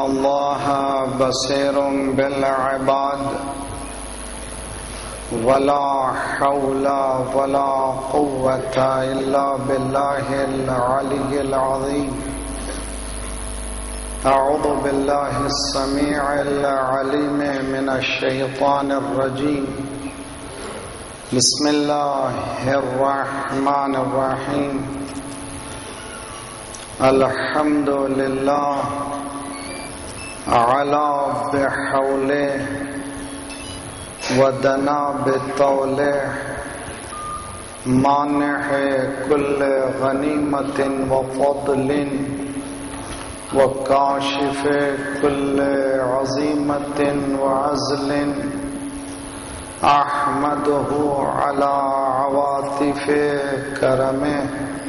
الله بصير بالعباد ولا حول ولا قوة إلا بالله العلي العظيم. أعوذ بالله السميع العليم من الشيطان الرجيم. بسم الله الرحمن الرحيم. الحمد لله على بحوله ودنا بطوله مانع كل غنيمة وفضل وكاشف كل عزيمة وعزل. أحمده على عواطف كرمه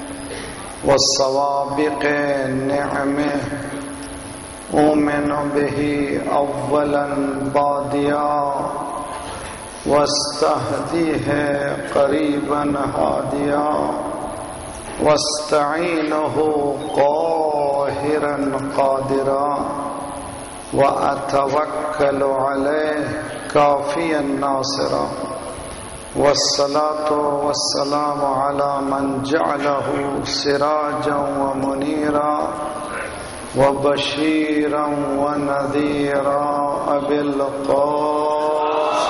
والسوابق نعمه. أؤمن به أولا باديا واستهديه قريبا هاديا واستعينه قاهرا قادرا وأتوكل عليه كافيا ناصرا. والصلاة والسلام على من جعله سراجا ومنيرا وبشيرا ونذيرا أبي القاسم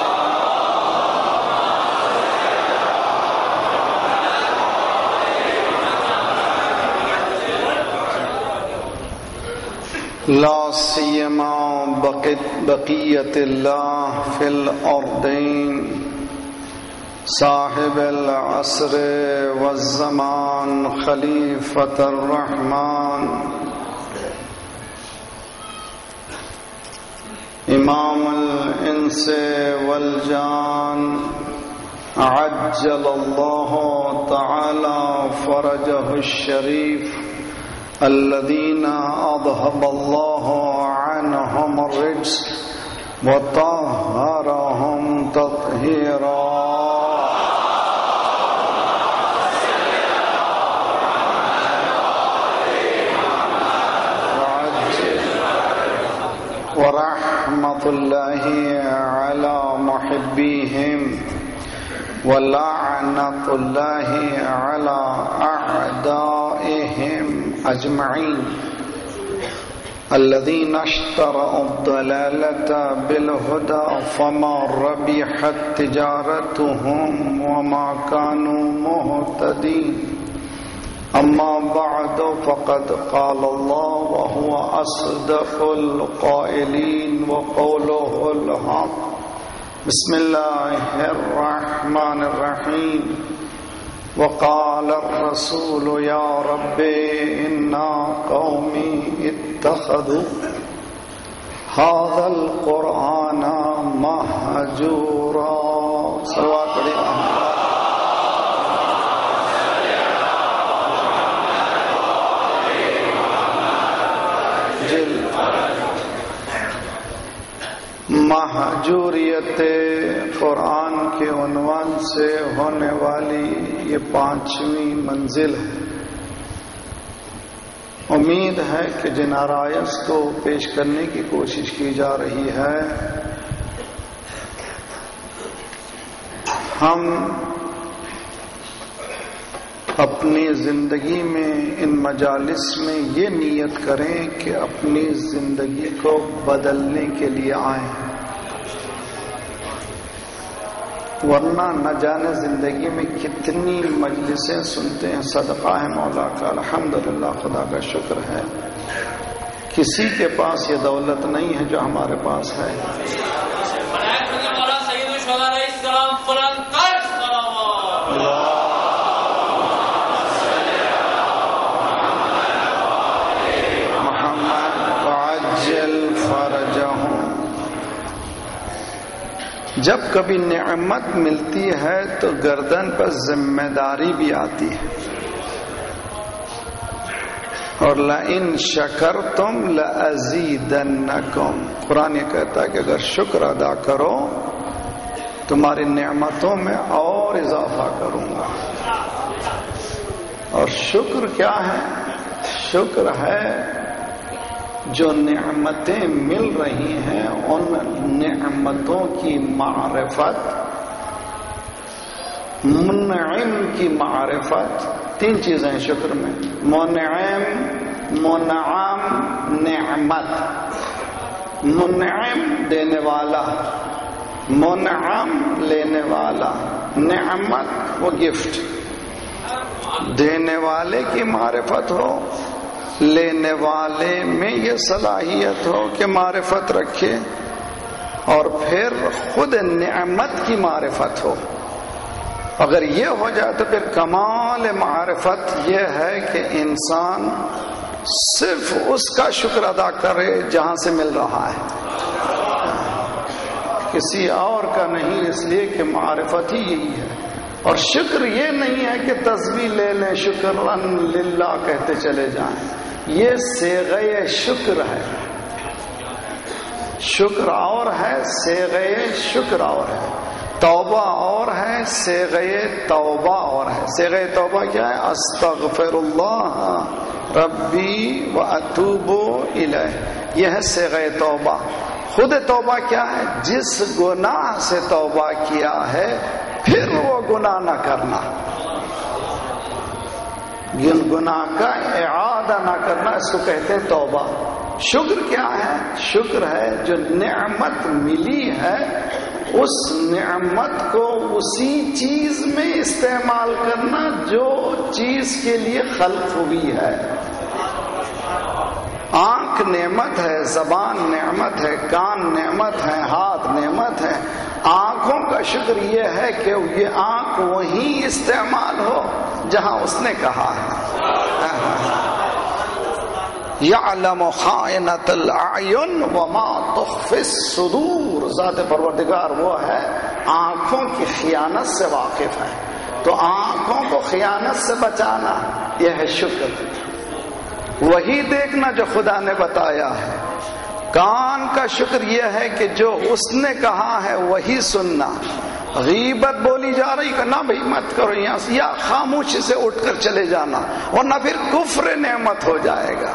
لا سيما بقية الله في الأرضين صاحب العصر والزمان خليفة الرحمن امام الانس والجان عجل الله تعالى فرجه الشريف الذين أذهب الله عنهم الرجس وطهرهم تطهيرا. ورحمة الله على محبيهم ولعنة الله على أعدائهم أجمعين الذين اشتروا الضلالة بالهدى فما ربحت تجارتهم وما كانوا مهتدين. أما بعد فقد قال الله وهو أصدق القائلين وقوله الحق. بسم الله الرحمن الرحيم. وقال الرسول يا رب إن قومي اتخذوا هذا القرآن مهجورا. صلوات الله. مہجوریت قرآن کے عنوان سے ہونے والی یہ 5ویں منزل ہے. امید ہے کہ جن آرائز کو پیش کرنے کی کوشش کی جا رہی ہے ہم اپنی زندگی میں ان مجالس میں یہ نیت کریں کہ اپنی زندگی کو بدلنے کے لیے آئیں، ورنہ نہ جانے زندگی میں کتنی مجلسیں سنتے ہیں. صدقہ ہے مولا کا، الحمدللہ، خدا کا شکر ہے. کسی کے پاس یہ دولت نہیں ہے جو ہمارے پاس ہے. جب کبھی نعمت ملتی ہے تو گردن پر ذمہ داری بھی آتی ہے. اور لَإِن شَكَرْتُمْ لَأَزِيدَنَّكُمْ، قرآن یہ کہتا ہے کہ اگر شکر ادا کرو تمہاری نعمتوں میں اور اضافہ کروں گا. اور شکر کیا ہے؟ شکر ہے جو نعمتیں مل رہی ہیں ان نعمتوں کی معرفت، منعم کی معرفت، تین چیزیں ہیں شکر میں، منعم، منعم، نعمت۔ منعم دینے والا، منعم لینے والا، نعمت وہ گفٹ۔ دینے والے کی معرفت ہو، لینے والے میں یہ صلاحیت ہو کہ معرفت رکھے، اور پھر خود نعمت کی معرفت ہو۔ اگر یہ ہو جائے تو پھر کمال معرفت یہ ہے کہ انسان صرف اس کا شکر ادا کرے جہاں سے مل رہا ہے، کسی اور کا نہیں، اس لیے کہ معرفت ہی یہی ہے۔ اور شکر یہ نہیں ہے کہ تسبیح لے لیں شکرن للہ کہتے چلے جائیں، یہ صیغہ شکر ہے۔ شکر اور ہے، صیغہ شکر اور ہے، توبہ اور ہے، صیغہ توبہ اور ہے۔ صیغہ توبہ کیا ہے؟ استغفر اللہ ربی واتوب الیہ، یہ ہے صیغہ توبہ۔ خود توبہ کیا ہے؟ جس گناہ سے توبہ کیا ہے پھر وہ گناہ نہ کرنا، گناہ کا اعادہ نہ کرنا، اس کو کہتے ہیں توبہ۔ شکر کیا ہے؟ شکر ہے جو نعمت ملی ہے اس نعمت کو اسی چیز میں استعمال کرنا جو چیز کے لیے خلق ہوئی ہے۔ آنکھ نعمت ہے، زبان نعمت ہے، کان نعمت ہے، ہاتھ نعمت ہے۔ آنکھوں کا شکر یہ ہے کہ یہ آنکھ وہیں استعمال ہو جہاں اس نے کہا ہے۔ یعلم خائنۃ الاعین وما تخفی الصدور، ذات پروردگار وہ ہے آنکھوں کی خیانت سے واقف ہے، تو آنکھوں کو خیانت سے بچانا یہ ہے شکر۔ وہی دیکھنا جو خدا نے بتایا ہے۔ کان کا شکر یہ ہے کہ جو اس نے کہا ہے وہی سننا۔ غیبت بولی جا رہی کہ نہ بھائی مت کرو یہاں سے، یا خاموشی سے اٹھ کر چلے جانا، ورنہ پھر کفر نعمت ہو جائے گا۔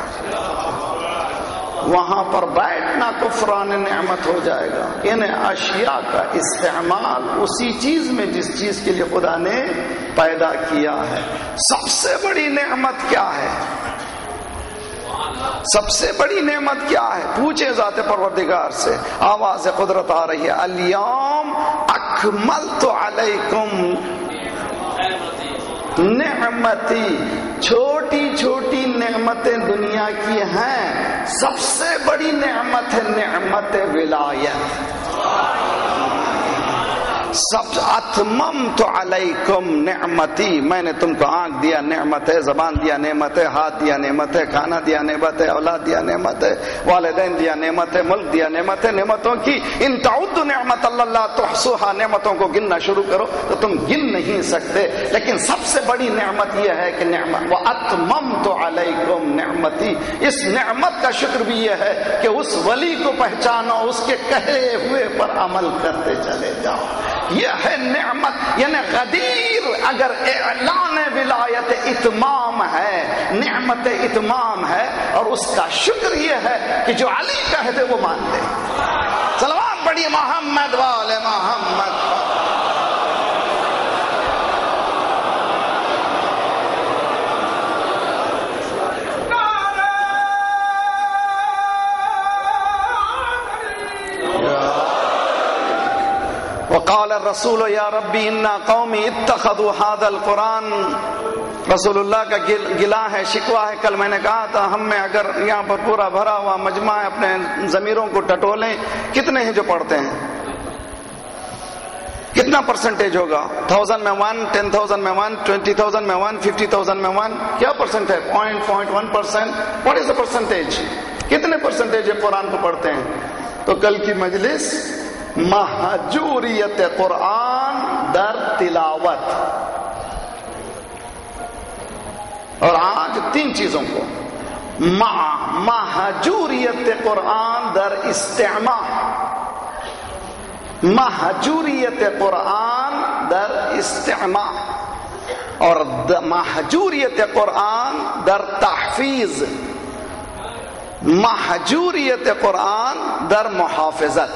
وہاں پر بیٹھنا کفران نعمت ہو جائے گا۔ ان اشیاء کا استعمال اسی چیز میں جس چیز کے لیے خدا نے پیدا کیا ہے۔ سب سے بڑی نعمت کیا ہے؟ سب سے بڑی نعمت کیا ہے؟ پوچھے ذات پروردگار سے، آواز قدرت آ رہی ہے، الیوم اکملت علیکم نعمتی۔ چھوٹی چھوٹی نعمتیں دنیا کی ہیں، سب سے بڑی نعمت ہے نعمت ولایت۔ سب اتممت علیکم نعمتی، میں نے تم کو آنکھ دیا نعمت ہے، زبان دیا نعمت ہے، ہاتھ دیا نعمت ہے، کھانا دیا نعمت ہے، اولاد دیا نعمت ہے، والدین دیا نعمت ہے، ملک دیا نعمت ہے۔ نعمتوں کی ان تعدوا نعمت اللہ تحصوها، نعمتوں کو گننا شروع کرو تو تم گن نہیں سکتے، لیکن سب سے بڑی نعمت یہ ہے کہ نعمت واتممت علیکم نعمتی۔ اس نعمت کا شکر بھی یہ ہے کہ اس ولی کو پہچانو، اس کے کہے ہوئے پر عمل کرتے چلے جاؤ۔ یہ ہے نعمت، یعنی غدیر اگر اعلان ولایت اتمام ہے، نعمت اتمام ہے، اور اس کا شکر یہ ہے کہ جو علی کہتے وہ مانتے۔ صلوات پڑھیے محمد والے محمد۔ وقال الرسول یا ربی انا قومی اتخذوا هذا القرآن، رسول اللہ کا گلا ہے، شکوہ ہے۔ کل میں نے کہا تھا ہم میں اگر یہاں پر پورا بھرا ہوا مجمع ہے، اپنے ضمیروں کو ٹٹولیں، کتنے ہیں جو پڑھتے ہیں؟ کتنا پرسنٹیج ہوگا؟ 1000 میں 1، 10,000 میں 1، 20,000 میں 1، 50,000 میں 1، کیا پرسنٹ ہے؟ 0.1%۔ What is the percentage? کتنے پرسنٹیج ہے قرآن کو پڑھتے ہیں؟ تو کل کی مجلس مہجوریت قرآن در تلاوت، اور آج 3 چیزوں کو، مہجوریت قرآن در استعمال، مہجوریت قرآن در استعمال، اور مہجوریت قرآن در تحفیظ۔ محجوریت قرآن در محافظت.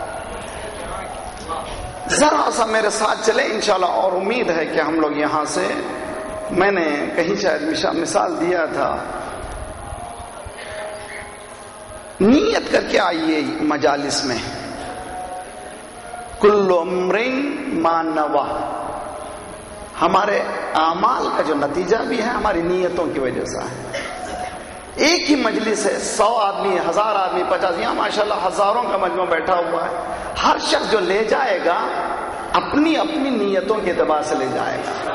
ذرا سا میرے ساتھ چلے انشاءاللہ. اور امید ہے کہ ہم لوگ یہاں سے، میں نے کہیں شاید مثال دیا تھا، نیت کر کے آئیے مجالس میں. کل امرٍ ما نویٰ. ہمارے اعمال کا جو نتیجہ بھی ہے ہماری نیتوں کی وجہ سے ہے. ایک ہی مجلس ہے، 100 آدمی، 1000 آدمی، 50، یہاں ماشاءاللہ ہزاروں کا مجمع بیٹھا ہوا ہے. ہر شخص جو لے جائے گا اپنی اپنی نیتوں کے اعتبار سے لے جائے گا.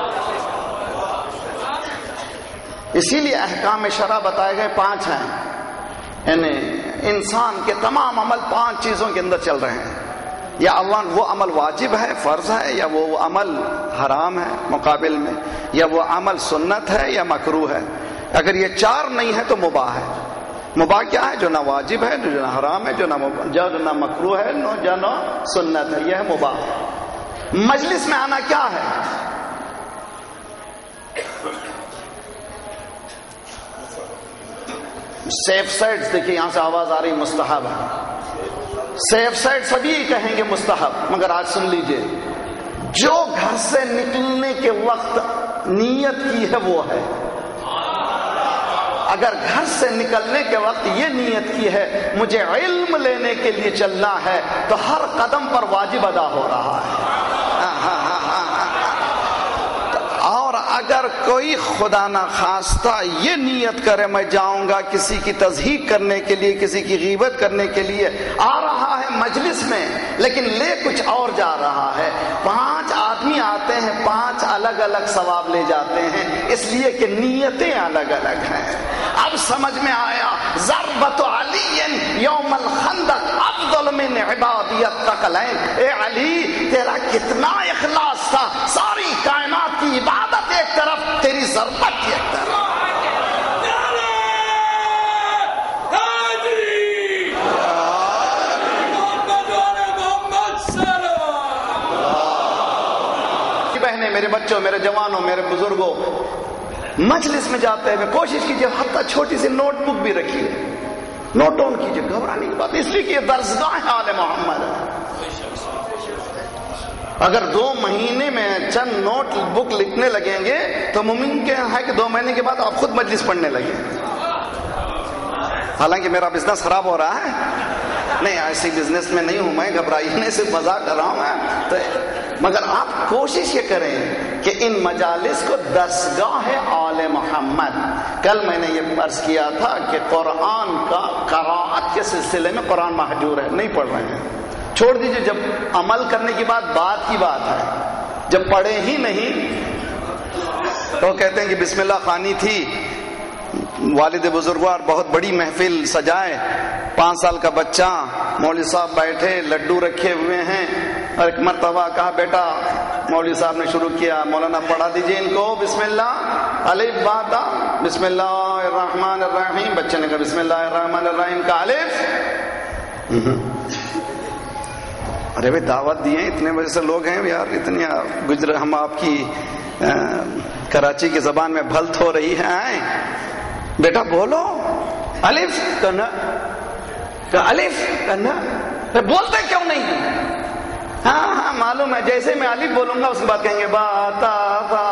اسی لیے احکام شرع بتائے گئے 5 ہیں. یعنی انسان کے تمام عمل 5 چیزوں کے اندر چل رہے ہیں. یا وہ عمل واجب ہے، فرض ہے، یا وہ عمل حرام ہے مقابل میں، یا وہ عمل سنت ہے یا مکروہ ہے. اگر یہ 4 نہیں ہے تو مباح ہے. مباح کیا ہے؟ جو نہ واجب ہے، جو نہ حرام ہے، جو نہ مکروہ ہے، جو نہ سنت ہے، یہ ہے مباح. مجلس میں آنا کیا ہے؟ Safe side. دیکھیے یہاں سے آواز آ رہی، مستحب ہے. سیف سائڈ سبھی کہیں گے مستحب، مگر آج سن لیجئے، جو گھر سے نکلنے کے وقت نیت کی ہے وہ ہے. اگر گھر سے نکلنے کے وقت یہ نیت کی ہے مجھے علم لینے کے لیے چلنا ہے، تو ہر قدم پر واجب ادا ہو رہا ہے. اور اگر کوئی خدا نہ خواستہ یہ نیت کرے میں جاؤں گا کسی کی تضحیق کرنے کے لیے، کسی کی غیبت کرنے کے لیے، آ رہا ہے مجلس میں لیکن لے کچھ اور جا رہا ہے. 5 آدمی آتے ہیں، 5 الگ الگ ثواب لے جاتے ہیں، اس لیے کہ نیتیں الگ الگ ہیں. اب سمجھ میں آیا. ضربۃ علی یوم الخندق افضل من عبادیت ثقلین. اے علی تیرا کتنا اخلاص تھا، ساری کائنات کی عبادت ایک طرف، تیری ضربت ایک طرف. بہنیں، میرے بچوں، میرے جوانوں، میرے بزرگوں، مجلس میں جاتے ہوئے کوشش کیجیے حتیٰ چھوٹی سی نوٹ بک بھی رکھیے، نوٹ آن کیجیے. گھبرانے کی بات اس لیے کہ یہ درسگاہ آل محمد ہے. اگر 2 مہینے میں چند نوٹ بک لکھنے لگیں گے تو ممکن ہے کہ 2 مہینے کے بعد آپ خود مجلس پڑھنے لگیں. حالانکہ میرا بزنس خراب ہو رہا ہے، نہیں ایسی بزنس میں نہیں ہوں میں، گھبرائیے، صرف مذاق کر رہا ہوں میں تو. مگر آپ کوشش یہ کریں کہ ان مجالس کو درسگاہ آل محمد. کل میں نے یہ عرض کیا تھا کہ قرآن کا قراءت کے سلسلے میں قرآن محجور ہے، نہیں پڑھ رہے ہیں. چھوڑ دیجئے، جب عمل کرنے کی بات کی بات ہے، جب پڑھے ہی نہیں تو کہتے ہیں کہ بسم اللہ خوانی تھی، والد بزرگوار بہت بڑی محفل سجائے، 5 سال کا بچہ، مولوی صاحب بیٹھے، لڈو رکھے ہوئے ہیں، اور ایک مرتبہ کہا بیٹا، مولوی صاحب نے شروع کیا، مولانا پڑھا دیجئے ان کو بسم اللہ الف با تا، بسم اللہ الرحمن الرحیم. بچے نے کہا بسم اللہ الرحمن الرحیم کا الف. ارے بھائی دعوت دی ہے، اتنے بجے سے لوگ ہیں یار، اتنی گجر ہم آپ کی کراچی کی زبان میں بھلت ہو رہی ہے. آئیں بیٹا بولو الف کنا، الف کنا، بولتے کیوں نہیں؟ ہاں معلوم ہے، جیسے میں الف بولوں گا اس کے بعد کہیں گے با تا با،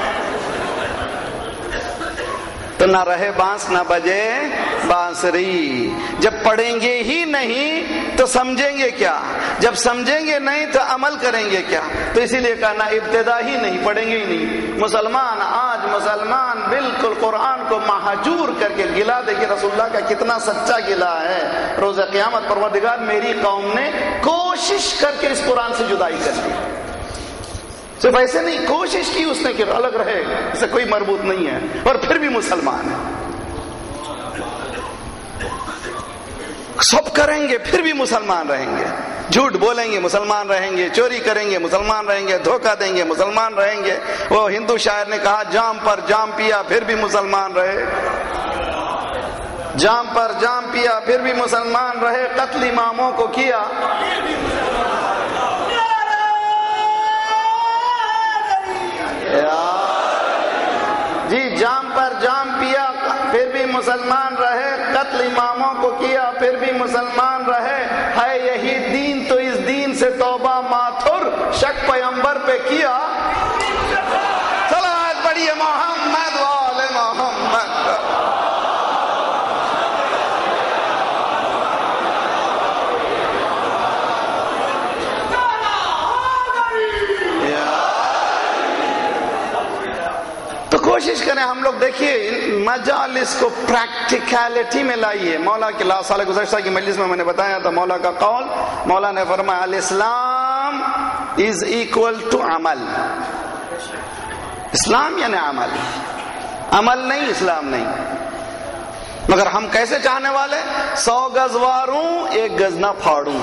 تو نہ رہے بانس نہ بجے بانسری. جب پڑھیں گے ہی نہیں تو سمجھیں گے کیا؟ جب سمجھیں گے نہیں تو عمل کریں گے کیا؟ تو اسی لیے کہا نہ ابتدا ہی نہیں، پڑھیں گے ہی نہیں. مسلمان آج مسلمان بالکل قرآن کو مہجور کر کے گلا دے کہ رسول اللہ کا کتنا سچا گلا ہے. روز قیامت پروردگار میری قوم نے کوشش کر کے اس قرآن سے جدائی کر لی. صرف ایسے نہیں، کوشش کی اس نے کہ الگ رہے، اسے کوئی مربوط نہیں ہے، اور پھر بھی مسلمان ہے. سب کریں گے پھر بھی مسلمان رہیں گے، جھوٹ بولیں گے مسلمان رہیں گے، چوری کریں گے مسلمان رہیں گے، دھوکہ دیں گے مسلمان رہیں گے. وہ ہندو شاعر نے کہا جام پر جام پیا پھر بھی مسلمان رہے، جام پر جام پیا پھر بھی مسلمان رہے، قتل اماموں کو کیا. جی جام پر جام پیا پھر بھی مسلمان رہے، قتل اماموں کو کیا پھر بھی مسلمان رہے، ہے یہی دین تو اس دین سے توبہ ماتھر، شک پیغمبر پہ کیا، صلوات پڑھیے محمد وآل محمد۔ کوشش کریں ہم لوگ، دیکھیے مجالس کو پریکٹیکلٹی میں لائیے۔ مولا کے لا سال گزشتہ کی مجلس میں نے بتایا تھا مولا کا قول، مولا نے فرمایا الاسلام از ایکول ٹو عمل، اسلام یعنی عمل، عمل نہیں اسلام نہیں۔ مگر ہم کیسے چاہنے والے؟ 100 گز واروں 1 گز نہ پھاڑوں۔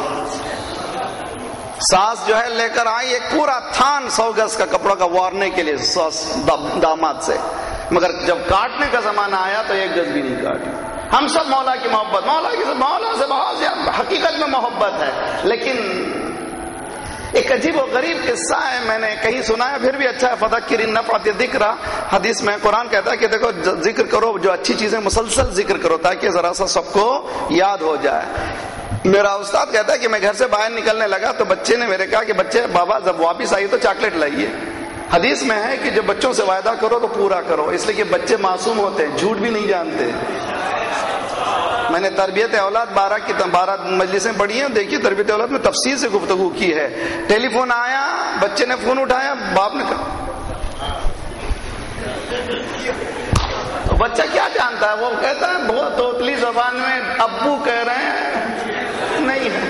ساس جو ہے لے کر آئی ایک پورا تھان 100 گز کا کپڑا کا وارنے کے لیے داماد سے، مگر جب کاٹنے کا زمانہ آیا تو 1 گز بھی نہیں کاٹی۔ ہم سب مولا کی محبت، مولا سے بہت زیادہ حقیقت میں محبت ہے، لیکن ایک عجیب و غریب قصہ ہے، میں نے کہیں سنا ہے، پھر بھی اچھا ہے، فذکر ان نفعت الذکر، حدیث میں قرآن کہتا ہے کہ دیکھو ذکر کرو، جو اچھی چیزیں مسلسل ذکر کرو تاکہ ذرا سا سب کو یاد ہو جائے۔ میرا استاد کہتا ہے کہ میں گھر سے باہر نکلنے لگا تو بچے نے میرے کہا کہ بچے بابا جب واپس آئیے تو چاکلیٹ لائیے۔ حدیث میں ہے کہ جب بچوں سے وعدہ کرو تو پورا کرو، اس لیے کہ بچے معصوم ہوتے ہیں، جھوٹ بھی نہیں جانتے۔ میں نے تربیت اولاد 12 مجلسیں پڑھی ہیں، دیکھیے تربیت اولاد میں تفصیل سے گفتگو کی ہے۔ ٹیلی فون آیا، بچے نے فون اٹھایا، باپ نے کہا، تو بچہ کیا جانتا ہے؟ وہ کہتا ہے بہت توتلی زبان میں ابو کہہ رہے ہیں، نہیں ہے۔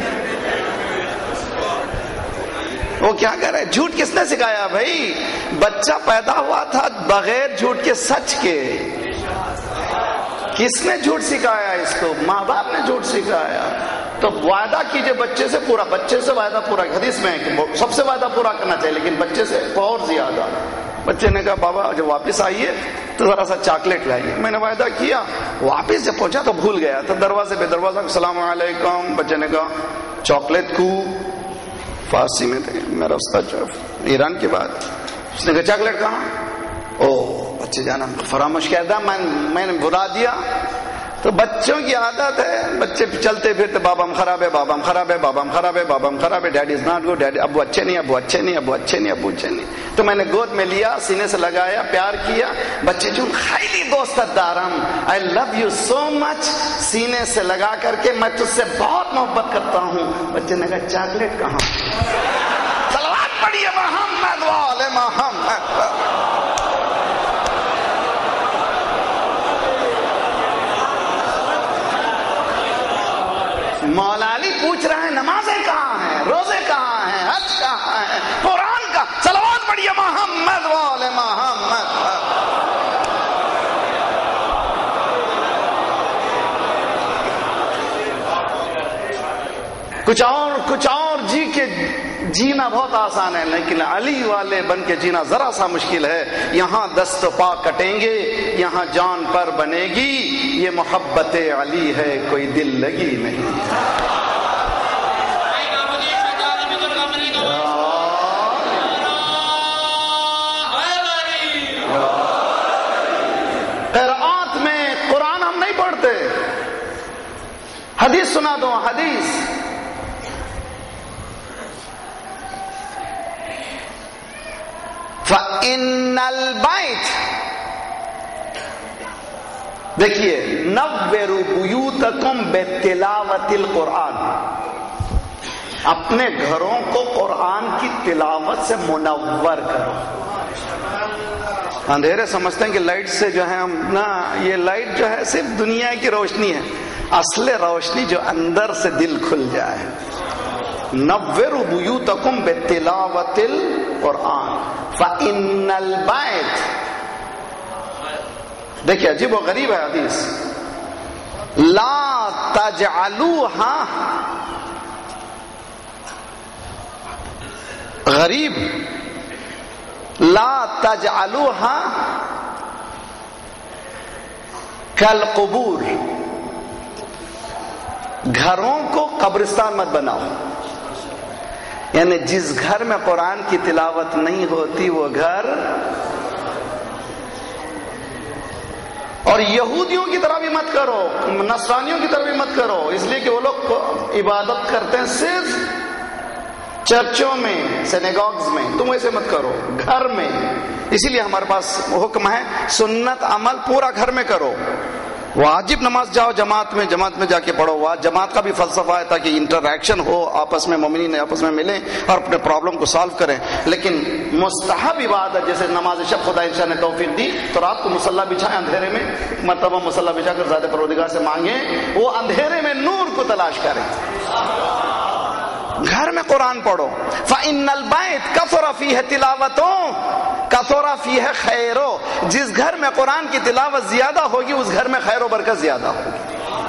وہ کیا کہہ رہے؟ جھوٹ کس نے سکھایا بھائی؟ بچہ پیدا ہوا تھا بغیر جھوٹ کے، سچ کے۔ کس نے جھوٹ سکھایا اس کو؟ ماں باپ نے جھوٹ سکھایا۔ تو وعدہ کیجئے بچے سے پورا، بچے سے وعدہ پورا، حدیث میں ہے کہ سب سے وعدہ پورا کرنا چاہیے لیکن بچے سے اور زیادہ۔ بچے نے کہا بابا جب واپس آئیے تو ذرا سا چاکلیٹ لائیے۔ میں نے وعدہ کیا، واپس جب پہنچا تو بھول گیا، تو دروازے پہ دروازہ السلام علیکم، بچے نے کہا چاکلیٹ کو، فارسی میں تھے میرا استاد جو ایران کے بعد، اس نے کہا چاکلیٹ کہاں؟ او بچے جانا فراموش کیا تھا، میں نے بلا دیا۔ تو بچوں کی عادت ہے، بچے چلتے پھرتے بابا ہم خراب ہے، بابا ہم خراب ہے، بابا ہم خراب ہے، بابا ہم خراب ہے، daddy is not good, daddy ابو اچھے نہیں، ابو اچھے نہیں، ابو اچھے نہیں، ابو اچھے نہیں۔ تو میں نے گود میں لیا، سینے سے لگایا، پیار کیا۔ بچے جو خیلی دوست دارم، آئی لو یو سو مچ، سینے سے لگا کر کے میں تجھ سے بہت محبت کرتا ہوں۔ بچے نے کہا چاکلیٹ کہاں؟ صلوات پڑھیے محمد وآل محمد۔ مولا علی پوچھ رہے ہیں نمازیں کہاں ہیں، روزے کہاں ہیں، حج کہاں ہے، قرآن کا، صلوات پڑھیے محمد وآل محمد۔ کچھ اور جی کے جینا بہت آسان ہے، لیکن علی والے بن کے جینا ذرا سا مشکل ہے۔ یہاں دست پا کٹیں گے، یہاں جان پر بنے گی، یہ محبت علی ہے، کوئی دل لگی نہیں۔ قرآت میں قرآن ہم نہیں پڑھتے، حدیث سنا دو، حدیث۔ فَإِنَّ الْبَيْتَ، دیکھیے نَوِّرُوا بُيُوتَكُمْ بِتِلَاوَةِ الْقُرْآنِ، اپنے گھروں کو قرآن کی تلاوت سے منور کرو۔ اندھیرے سمجھتے ہیں کہ لائٹ سے جو ہے ہم نا، یہ لائٹ جو ہے صرف دنیا کی روشنی ہے، اصل روشنی جو اندر سے دل کھل جائے۔ نَوِّرُوا بُيُوتَكُمْ بِتِلَاوَةِ الْقُرْآنِ فَإِنَّ الْبَيْتَ، دیکھیں عجیب و غریب ہے حدیث، لا تجعلوها، غریب، لا تجعلوها کالقبور، گھروں کو قبرستان مت بناؤ۔ یعنی جس گھر میں قرآن کی تلاوت نہیں ہوتی وہ گھر، اور یہودیوں کی طرح بھی مت کرو، نصرانیوں کی طرح بھی مت کرو، اس لیے کہ وہ لوگ عبادت کرتے ہیں صرف چرچوں میں، سینیگاگز میں، تم ایسے مت کرو، گھر میں۔ اسی لیے ہمارے پاس حکم ہے سنت عمل پورا گھر میں کرو۔ واجب نماز جاؤ جماعت میں جا کے پڑھو، جماعت کا بھی فلسفہ ہے تاکہ انٹریکشن ہو، آپس میں مومنین آپس میں ملیں اور اپنے پرابلم کو سالو کریں۔ لیکن مستحب عبادت جیسے نماز شب، خدا انشاء نے توفیق دی تو رات کو مصلی بچھائیں اندھیرے میں، مرتبہ مصلی بچھا کر ذات پروردگار سے مانگیں، وہ اندھیرے میں نور کو تلاش کریں۔ گھر میں قرآن پڑھو۔ فَإِنَّ الْبَيْتَ كَثُرَ فِيهِ تِلَاوَةٌ كَثُرَ فِيهِ خَيْرٌ، جس گھر میں قرآن کی تلاوت زیادہ ہوگی اس گھر میں خیر و برکت زیادہ ہوگی۔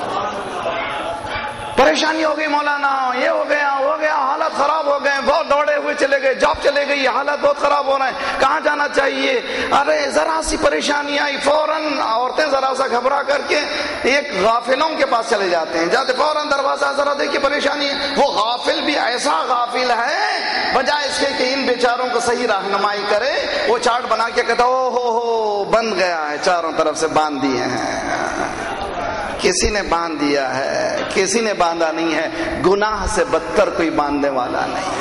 پریشانی ہو گئی مولانا، یہ ہو گیا، حالت خراب ہو گئے، بہت دوڑے ہوئے چلے گئے، جاب چلے گئی، حالت بہت خراب ہو رہا ہے، کہاں جانا چاہیے؟ ارے ذرا سی پریشانی آئی، فوراً عورتیں ذرا سا گھبرا کر کے ایک غافلوں کے پاس چلے جاتے ہیں، جاتے فوراً دروازہ ذرا دیکھیے پریشانی ہے۔ وہ غافل بھی ایسا غافل ہے، بجائے اس کے کہ ان بیچاروں کو صحیح رہنمائی کرے، وہ چارٹ بنا کے کہتا او ہو بند گیا ہے، چاروں طرف سے باندھ دیے ہیں۔ کسی نے باندھ دیا ہے، کسی نے باندھا نہیں ہے، گناہ سے بدتر کوئی باندھنے والا نہیں۔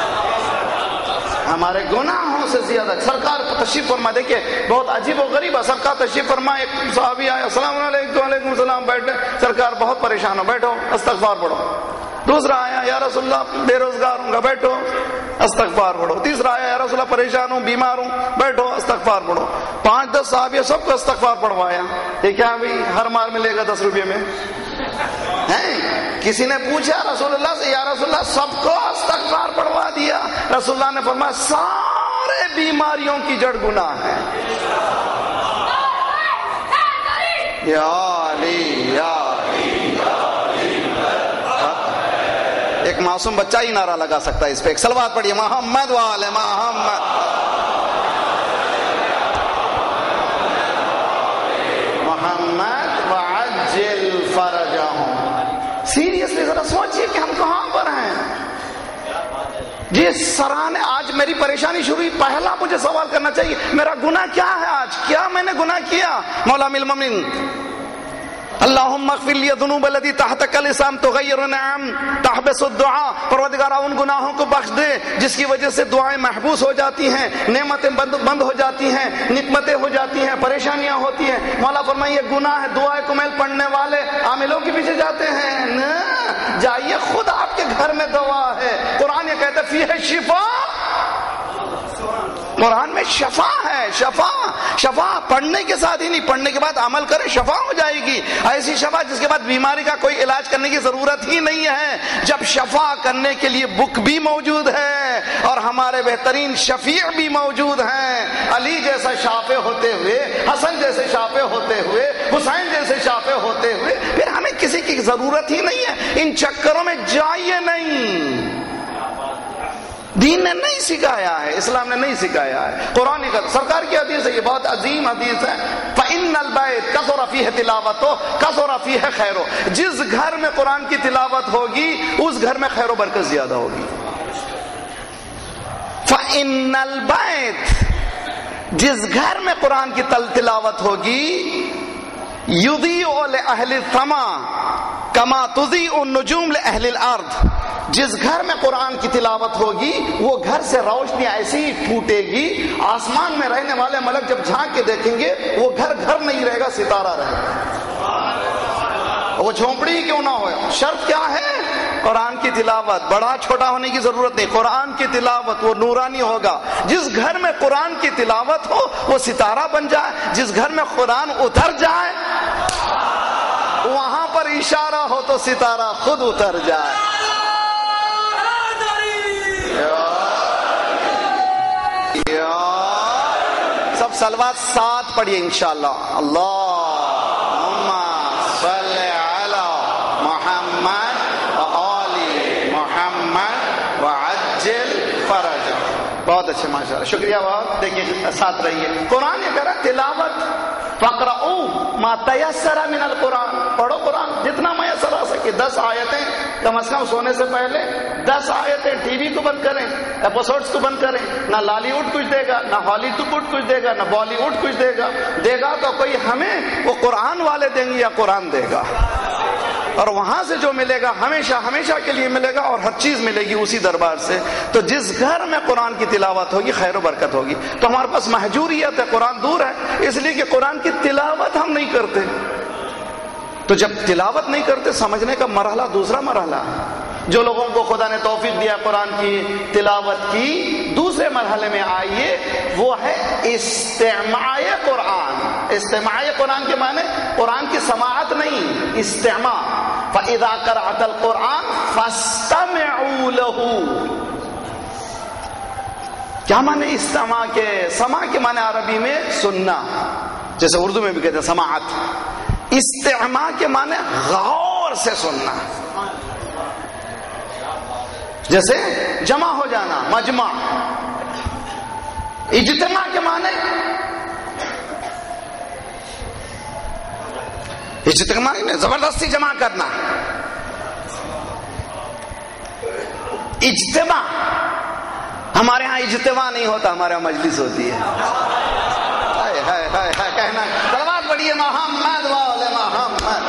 ہمارے گناہوں سے زیادہ سرکار تشریف فرما، دیکھیے بہت عجیب و غریب ہے، سرکار تشریف فرما، ایک صحابی آیا، السلام علیکم، وعلیکم السلام، بیٹھے، سرکار بہت پریشان ہو، بیٹھو استغفار پڑھو۔ دوسرا آیا، یا رسول اللہ بے روزگار ہوں گا، بیٹھو استغفار پڑھو۔ تیسرا آیا، یا رسول اللہ پریشان ہوں، بیمار ہوں، بیٹھو استغفار پڑھو۔ 5-10 صحابی سب کو استغفار پڑھوایا۔ یہ کیا بھی ہر مار ملے گا 10 روپے میں؟ کسی نے پوچھا رسول اللہ سے، یا رسول اللہ سب کو استغفار پڑھوا دیا؟ رسول اللہ نے فرمایا سارے بیماریوں کی جڑ گناہ ہے۔ یا علی یا ایک معصوم بچہ ہی نعرہ لگا سکتا ہے اس پہ، ایک صلوات پڑھیے، محمد وآل محمد۔ محمد وعجل فرجہم۔ سیریسلی ذرا سوچئے کہ ہم کہاں پر ہیں؟ جس سرانے آج میری پریشانی شروع ہوئی، پہلا مجھے سوال کرنا چاہیے میرا گناہ کیا ہے؟ آج کیا میں نے گناہ کیا؟ مولا المؤمنین اللہم اغفر لی ذنوب الذی تحتک الاسام تغیر نعم تحبس الدعاء، پروردگارہ ان گناہوں کو بخش دے جس کی وجہ سے دعائیں محبوس ہو جاتی ہیں، نعمتیں بند ہو جاتی ہیں، نقمتیں ہو جاتی ہیں، پریشانیاں ہوتی ہیں۔ مولا فرمائیے گناہ ہے، دعائیں کمیل پڑھنے والے عاملوں کے پیچھے جاتے ہیں، نہ جائیے، خود آپ کے گھر میں دوا ہے۔ قرآن یہ کہتا ہے فیہ شفا، قرآن میں شفا ہے، شفا پڑھنے کے ساتھ ہی نہیں، پڑھنے کے بعد عمل کرے شفا ہو جائے گی، ایسی شفا جس کے بعد بیماری کا کوئی علاج کرنے کی ضرورت ہی نہیں ہے، جب شفا کرنے کے لیے بک بھی موجود ہے اور ہمارے بہترین شفیع بھی موجود ہیں، علی جیسا شافع ہوتے ہوئے، حسن جیسے شافع ہوتے ہوئے، حسین جیسے شافع ہوتے ہوئے، پھر ہمیں کسی کی ضرورت ہی نہیں ہے، ان چکروں میں جائیے نہیں۔ دین نے نہیں سکھایا ہے، اسلام نے نہیں سکھایا ہے، قرآن کا سرکار کی حدیث ہے، یہ بہت عظیم حدیث ہے، فَإِنَّ الْبَيْتَ كَثُرَ فِيهِ تِلَاوَتُهُ كَثُرَ فِيهِ خَيْرُ، جس گھر میں قرآن کی تلاوت ہوگی اس گھر میں خیر و برکت زیادہ ہوگی۔ فَإِنَّ الْبَيْتَ، جس گھر میں قرآن کی تلاوت ہوگی، يُضِيءُ لِأَهْلِ السَّمَاءِ كَمَا تُضِيءُ النُّجُومُ لِأَهْلِ الْأَرْضِ، جس گھر میں قرآن کی تلاوت ہوگی وہ گھر سے روشنی ایسی ہی پھوٹے گی، آسمان میں رہنے والے ملک جب جھانک کے دیکھیں گے وہ گھر نہیں رہے گا، ستارہ رہے گا، وہ جھونپڑی ہی کیوں نہ ہو۔ شرط کیا ہے؟ قرآن کی تلاوت، بڑا چھوٹا ہونے کی ضرورت نہیں، قرآن کی تلاوت، وہ نورانی ہوگا۔ جس گھر میں قرآن کی تلاوت ہو وہ ستارہ بن جائے، جس گھر میں قرآن اتر جائے وہاں پر اشارہ ہو تو ستارہ خود اتر جائے۔ سب صلوات ساتھ پڑھیے انشاءاللہ، اللہم صلی علی محمد وآل محمد وعجل فرجہ۔ بہت اچھے ماشاءاللہ، شکریہ بہت۔ دیکھیے ساتھ رہیے، قرآن یہ کرا تلاوت، فقرؤوا ما تیسر من القرآن، پڑھو قرآن جتنا میسر آ سکے۔ کہ 10 آیتیں کم از کم سونے سے پہلے 10 آیتیں ٹی وی کو بند کریں، ایپیسوڈز کو بند کریں. نہ لالی ووڈ کچھ دے گا، نہ ہالی ووڈ کچھ دے گا، نہ بالی ووڈ کچھ دے گا تو کوئی ہمیں وہ قرآن والے دیں گے یا قرآن دے گا. اور وہاں سے جو ملے گا ہمیشہ کے لیے ملے گا، اور ہر چیز ملے گی اسی دربار سے. تو جس گھر میں قرآن کی تلاوت ہوگی خیر و برکت ہوگی. تو ہمارے پاس محجوریت ہے، قرآن دور ہے، اس لیے کہ قرآن کی تلاوت ہم نہیں کرتے. تو جب تلاوت نہیں کرتے سمجھنے کا مرحلہ دوسرا مرحلہ ہے. جو لوگوں کو خدا نے توفیق دیا قرآن کی تلاوت کی، دوسرے مرحلے میں آئیے، وہ ہے استماع قرآن. استماع قرآن کے معنی قرآن کی سماعت نہیں، استماع. فَإِذَا قَرَأْتَ الْقُرْآنَ فَاسْتَمِعُوا لَهُ. کیا معنی استماع کے؟ سماع کے معنی عربی میں سننا، جیسے اردو میں بھی کہتے ہیں سماعت. استماع کے معنی غور سے سننا، جیسے جمع ہو جانا، مجمع. اجتماع کے معنی اجتماع میں زبردستی جمع کرنا. اجتماع ہمارے ہاں اجتماع نہیں ہوتا، ہمارے ہاں مجلس ہوتی ہے. کہنا سلوات پڑھیے محمد والے محمد.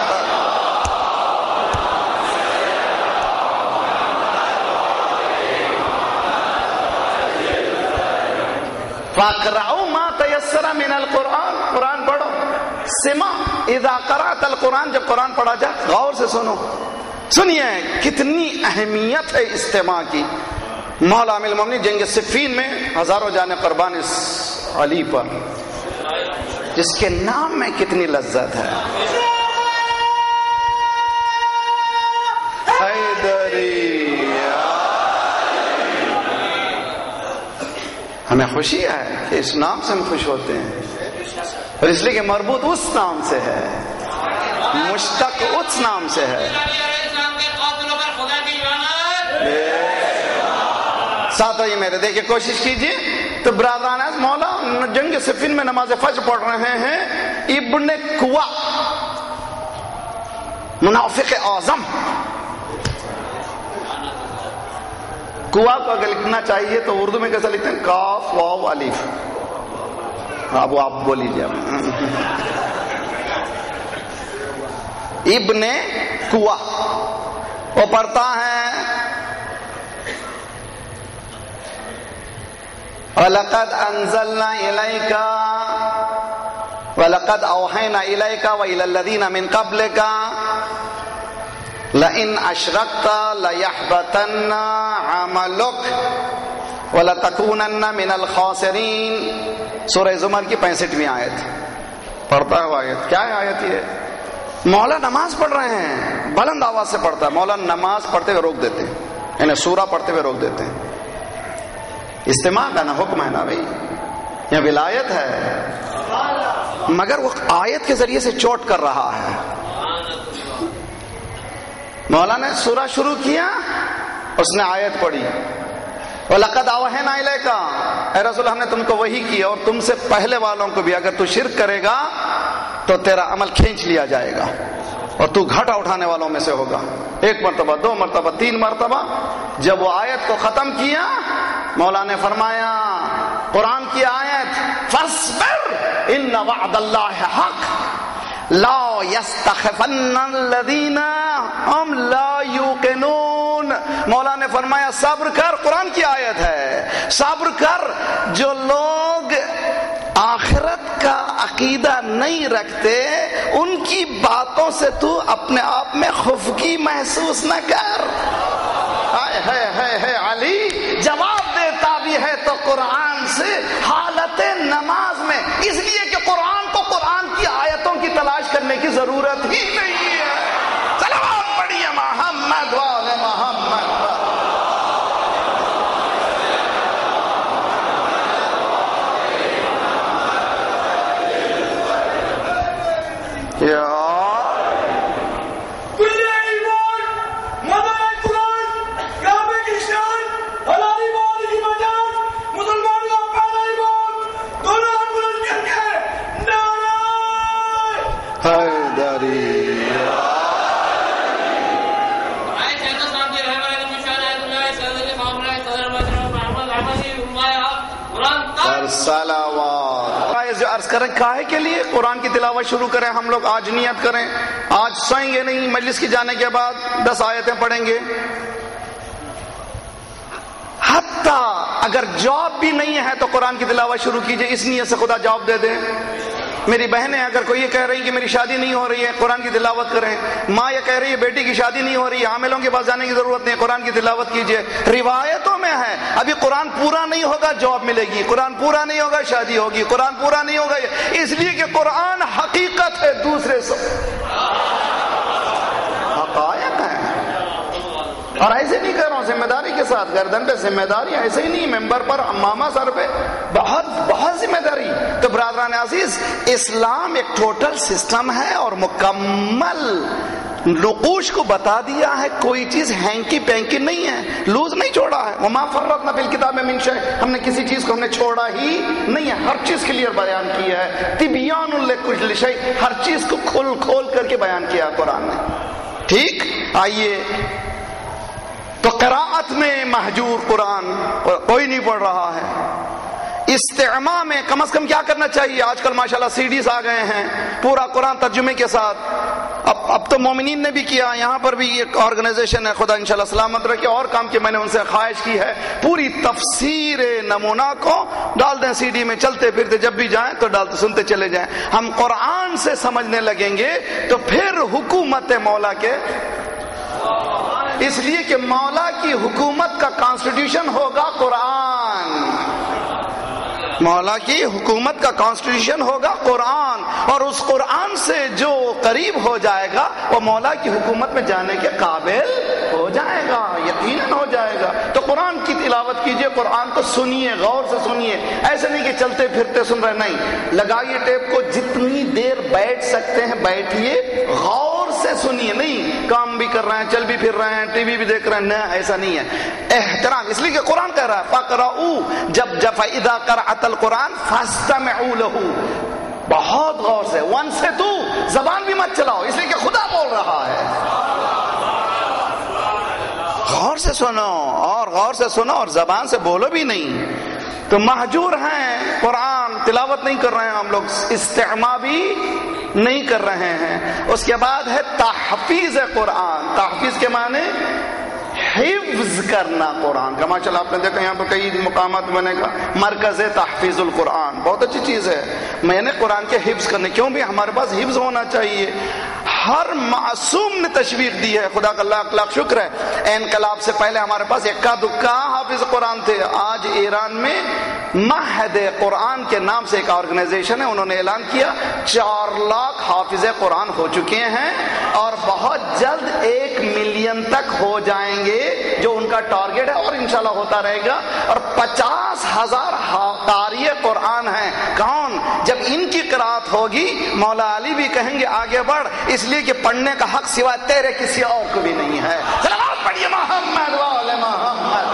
فَاقْرَأُوا مَا تَيَسَّرَ مِنَ الْقُرْآنِ. قرآن پڑھو. سمع اذا قرأت القرآن، جب قرآن پڑھا جائے غور سے سنو. سنیے کتنی اہمیت ہے استماع کی. مولا امیر المومنین جنگ صفین میں ہزاروں جانیں قربان اس علی پر، جس کے نام میں کتنی لذت ہے. ہمیں خوشی ہے کہ اس نام سے ہم خوش ہوتے ہیں، اور اس لیے کہ مربوط اس نام سے ہے، مشتق اس نام سے ہے. ساتھ ہی میرے دیکھیں کوشش کیجیے. تو برادران مولا جنگ صفین میں نماز فجر پڑھ رہے ہیں. ابن قوا منافق اعظم. قوا کو اگر لکھنا چاہیے تو اردو میں کیسا لکھتے ہیں؟ کاف واو الف. اب آپ بول لیجیے. ابن قوا وہ پڑھتا ہے وَلَقَدْ أَنزَلْنَا إِلَيْكَ وَلَقَدْ أَوْحَيْنَا إِلَيْكَ وَإِلَى الَّذِينَ مِنْ قَبْلِكَ لَئِنْ أَشْرَكْتَ لَيَحْبَطَنَّ عَمَلُكَ وَلَتَكُونَنَّ مِنَ الْخَاسِرِينَ. سورہ زمر کی 65ویں آیت. پڑھتا ہے وہ آیت. کیا ہے آیت یہ؟ مولا نماز پڑھ رہے ہیں، بلند آواز سے پڑھتا ہے. مولا نماز پڑھتے ہوئے روک دیتے ہیں، یعنی سورہ پڑھتے ہوئے روک دیتے ہیں. استماع کا نہ حکم ہے نا بھائی، یہ ولایت ہے، مگر وہ آیت کے ذریعے سے چوٹ کر رہا ہے. مولا نے سورہ شروع کیا، اس نے آیت پڑھی وَلَقَدْ أَوْحَيْنَا إِلَيْكَ. اے رسول ہم نے تم کو وحی کی، اور تم سے پہلے والوں کو بھی. اگر تو شرک کرے گا تو تیرا عمل کھینچ لیا جائے گا، اور تو گھاٹا اٹھانے والوں میں سے ہوگا. 1 مرتبہ 2 مرتبہ 3 مرتبہ. جب وہ آیت کو ختم کیا، مولا نے فرمایا قرآن کی آیت فاصبر ان وعد اللہ حق لا یستخفن الذین هم لا یوقنون. مولا نے فرمایا صبر کر. قرآن کی آیت ہے، صبر کر. جو لوگ آخرت کا عقیدہ نہیں رکھتے ان کی باتوں سے تو اپنے آپ میں خفگی محسوس نہ کر. ہے علی جواب دیتا بھی ہے تو قرآن سے حالت نماز میں، اس لیے کہ قرآن کو قرآن کی آیتوں کی تلاش کرنے کی ضرورت ہی نہیں ہے. صلوات پڑھیے محمد والے محمد. حیدری صلوات جو عرض کریں کاہے کے لیے قرآن کی تلاوت شروع کریں ہم لوگ، آج نیت کریں، آج سوئیں گے نہیں، مجلس کی جانے کے بعد 10 آیتیں پڑھیں گے. حتیٰ اگر جاب بھی نہیں ہے تو قرآن کی تلاوت شروع کیجئے، اس نیت سے خدا جاب دے دے. میری بہنیں اگر کوئی یہ کہہ رہی کہ میری شادی نہیں ہو رہی ہے، قرآن کی تلاوت کریں. ماں یہ کہہ رہی ہے بیٹی کی شادی نہیں ہو رہی ہے، حاملوں کے پاس جانے کی ضرورت نہیں ہے، قرآن کی تلاوت کیجئے. روایتوں میں ہے ابھی قرآن پورا نہیں ہوگا جاب ملے گی، قرآن پورا نہیں ہوگا شادی ہوگی، قرآن پورا نہیں ہوگا، اس لیے کہ قرآن حقیقت ہے، دوسرے سب حقائق ہیں. اور ایسے نہیں کر رہا ہوں، ذمہ داری کے ساتھ، گردن پہ ذمہ داری، ایسے ہی نہیں ممبر پر امامہ سر پہ، بہت بہت ذمہ داری. تو برادران عزیز، اسلام ایک ٹوٹل سسٹم ہے اور مکمل نقوش کو بتا دیا ہے، کوئی چیز ہینکی پینکی نہیں ہے، لوز نہیں چھوڑا ہے. وما فرطنا فی الکتاب من شیء، ہم نے کسی چیز کو ہم نے چھوڑا ہی نہیں ہے، ہر چیز کلیئر بیان کیا ہے. تبیان لکل شیء، ہر چیز کو کھول کر کے بیان کیا ہے قرآن نے. ٹھیک، آئیے. تو قراءت میں محجور قرآن کوئی نہیں پڑھ رہا ہے. استعماء میں کم از کم کیا کرنا چاہیے؟ آج کل ماشاءاللہ CDs آ گئے ہیں پورا قرآن ترجمے کے ساتھ. اب تو مومنین نے بھی کیا، یہاں پر بھی ایک آرگنائزیشن ہے، خدا انشاءاللہ سلامت رکھے، اور کام کی میں نے ان سے خواہش کی ہے پوری تفسیر نمونہ کو ڈال دیں CD میں، چلتے پھرتے جب بھی جائیں تو ڈالتے سنتے چلے جائیں. ہم قرآن سے سمجھنے لگیں گے تو پھر حکومت مولا کے، اس لیے کہ مولا کی حکومت کا کانسٹیٹیوشن ہوگا قرآن، مولا کی حکومت کا کانسٹیٹیوشن ہوگا قرآن، اور اس قرآن سے جو قریب ہو جائے گا وہ مولا کی حکومت میں جانے کے قابل ہو جائے گا، یقیناً ہو جائے گا. تو قرآن کی تلاوت کیجئے، قرآن کو سنیے، غور سے سنیے، ایسے نہیں کہ چلتے پھرتے سن رہے، نہیں، لگائیے ٹیپ کو، جتنی دیر بیٹھ سکتے ہیں بیٹھیے، غور سے سنیے، نہیں کام بھی کر رہے ہیں، چل بھی پھر رہے ہیں، ٹی وی بھی دیکھ رہے ہیں، نہ ایسا نہیں ہے. احترام، اس لیے کہ قرآن کہہ رہا ہے فَقْرَؤُوا، جب فَإِذَا قَرَأْتَ الْقُرْآنَ فَاسْتَمِعُوا لَهُ، بہت غور سے، 1 سے 2 زبان بھی مت چلاؤ، اس لیے کہ خدا بول رہا ہے. غور سے سنو، اور غور سے سنو، اور زبان سے بولو بھی نہیں. تو محجور ہیں، قرآن تلاوت نہیں کر رہے ہیں ہم لوگ، استعماء بھی نہیں کر رہے ہیں. اس کے بعد ہے تحفیظ قرآن. تحفیظ کے معنی حفظ کرنا قرآن کا. ماشاءاللہ آپ نے دیکھا یہاں پر کئی مقامات بنے گا مرکز تحفیظ القرآن، بہت اچھی چیز ہے. میں نے قرآن کے حفظ کرنے، کیوں بھی ہمارے پاس حفظ ہونا چاہیے. ہر معصوم نے تشویق دی ہے، خدا کا لاکھ لاکھ شکر ہے. انقلاب سے پہلے ہمارے پاس اکا دکا حافظ قرآن تھے. آج ایران میں معہد قرآن کے نام سے ایک آرگنائزیشن ہے، انہوں نے اعلان کیا 4 لاکھ حافظ قرآن ہو چکے ہیں، اور بہت جلد 1 ملین تک ہو جائیں گے جو ان کا ٹارگٹ ہے، اور انشاءاللہ ہوتا رہے گا. اور 50,000 قاری قرآن ہیں. کون؟ جب ان کی قرات ہوگی مولا علی بھی کہیں گے آگے بڑھ، اس لیے کہ پڑھنے کا حق سوائے تیرے کسی اور کو بھی نہیں ہے. صلوات پڑھیے محمد وآل محمد.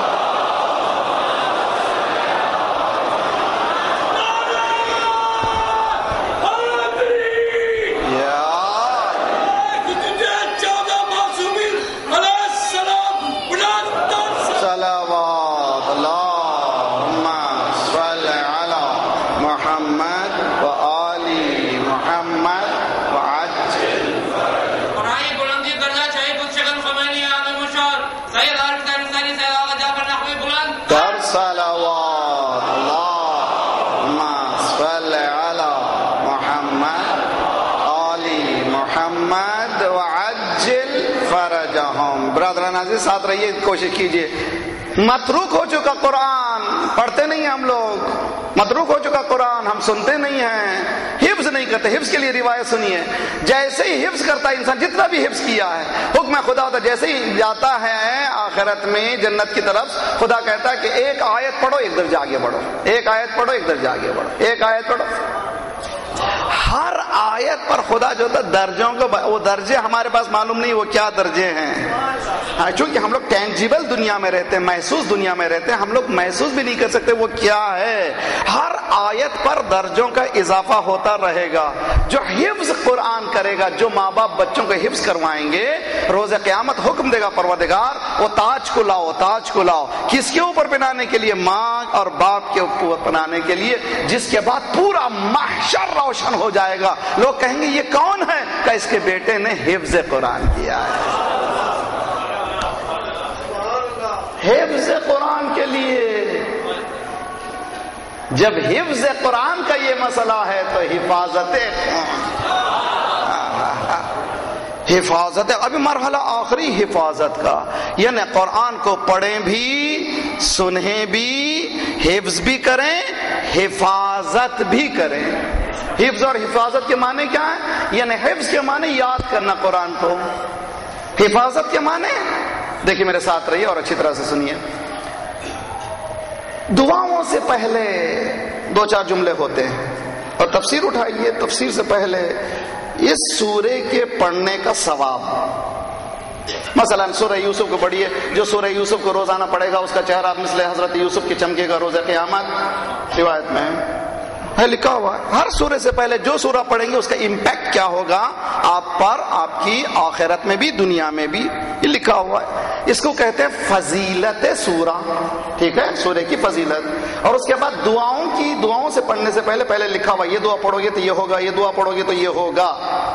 ساتھ رہیے، کوشش کیجئے. متروک ہو چکا قرآن، پڑھتے نہیں ہم لوگ، متروک ہو چکا قرآن، ہم سنتے نہیں ہیں، حفظ نہیں کرتے. حفظ کے لیے روایت سنیے. جیسے ہی حفظ کرتا ہے انسان، جتنا بھی حفظ کیا ہے، حکم خدا ہوتا ہے، جیسے ہی جاتا ہے آخرت میں جنت کی طرف، خدا کہتا ہے کہ 1 آیت پڑھو 1 درجہ آگے بڑھو، 1 آیت پڑھو 1 درجہ آگے بڑھو، 1 آیت پڑھو. ہر آیت پر خدا جو ہوتا درجوں کو، وہ درجے ہمارے پاس معلوم نہیں وہ کیا درجے ہیں. چونکہ ہم لوگ ٹینجیبل دنیا میں رہتے ہیں، محسوس دنیا میں رہتے ہیں، ہم لوگ محسوس بھی نہیں کر سکتے وہ کیا ہے. ہر آیت پر درجوں کا اضافہ ہوتا رہے گا. جو حفظ قرآن کرے گا، جو ماں باپ بچوں کو حفظ کروائیں گے، روز قیامت حکم دے گا پروردگار وہ تاج کو لاؤ، تاج کو لاؤ. کس کے اوپر پہنانے کے لیے؟ ماں اور باپ کے اوپر پہنانے کے لیے، جس کے بعد پورا محشر روشن ہو جائے گا. لوگ کہیں گے یہ کون ہے؟ کہ اس کے بیٹے نے حفظ قرآن کیا ہے. حفظ قرآن کے لیے جب حفظ قرآن کا یہ مسئلہ ہے تو حفاظت ابھی مرحلہ آخری حفاظت کا، یعنی قرآن کو پڑھیں بھی، سنیں بھی، حفظ بھی کریں، حفاظت بھی کریں. حفظ اور حفاظت کے معنی کیا ہے؟ یعنی حفظ کے معنی یاد کرنا قرآن کو، حفاظت کے معنی دیکھیے میرے ساتھ رہیے اور اچھی طرح سے سنیے. دعاؤں سے پہلے 2-4 جملے ہوتے ہیں اور تفسیر اٹھائیے. تفسیر سے پہلے اس سورے کے پڑھنے کا ثواب، مثلا سورہ یوسف کو پڑھیے. جو سورہ یوسف کو روزانہ پڑھے گا اس کا چہرہ مثل حضرت یوسف کی چمکے گا روز قیامت. روایت میں ہے لکھا ہوا ہے. ہر سورے سے پہلے جو سورہ پڑھیں گے اس کا امپیکٹ کیا ہوگا آپ پر، آپ کی آخرت میں بھی دنیا میں بھی، یہ لکھا ہوا ہے. اس کو کہتے ہیں فضیلت سورہ. ٹھیک ہے، سورے کی فضیلت. اور اس کے بعد دعاؤں سے پڑھنے سے پہلے لکھا ہوا یہ دعا پڑھو گے تو یہ ہوگا، یہ دعا پڑھو گے تو یہ ہوگا.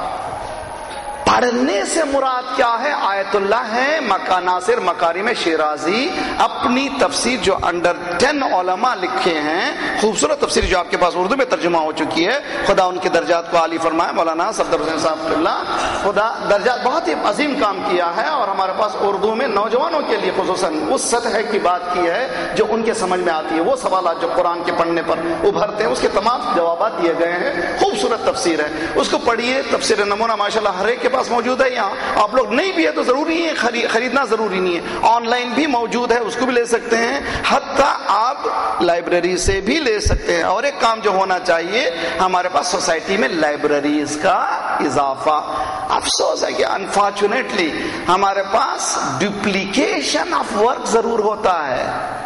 پڑھنے سے مراد کیا ہے؟ آیت اللہ ہے مکہ ناصر مکارم شیرازی اپنی تفسیر جو انڈر 10 علماء لکھے ہیں، خوبصورت تفسیر جو آپ کے پاس اردو میں ترجمہ ہو چکی ہے. خدا ان کے درجات کو عالی فرمائے. مولانا صفدر حسین صاحب اللہ، خدا درجات بہت ہی عظیم کام کیا ہے. اور ہمارے پاس اردو میں نوجوانوں کے لیے خصوصاً اس سطح کی بات کی ہے جو ان کے سمجھ میں آتی ہے. وہ سوالات جو قرآن کے پڑھنے پر ابھرتے ہیں اس کے تمام جوابات دیے گئے ہیں. خوبصورت تفسیر ہے، اس کو پڑھیے. تفسیر نمونہ ماشاءاللہ ہر ایک کے پاس موجود ہے. یہاں آپ لوگ نہیں بھی ہے تو ضروری ہے خریدنا ضروری نہیں ہے، آن لائن بھی موجود ہے، اس کو بھی لے سکتے ہیں. حتیٰ آپ لائبریری سے بھی لے سکتے ہیں. اور ایک کام جو ہونا چاہیے، ہمارے پاس سوسائٹی میں لائبریریز کا اضافہ. افسوس ہے کہ انفارچونیٹلی ہمارے پاس ڈپلیکیشن آف ورک ضرور ہوتا ہے،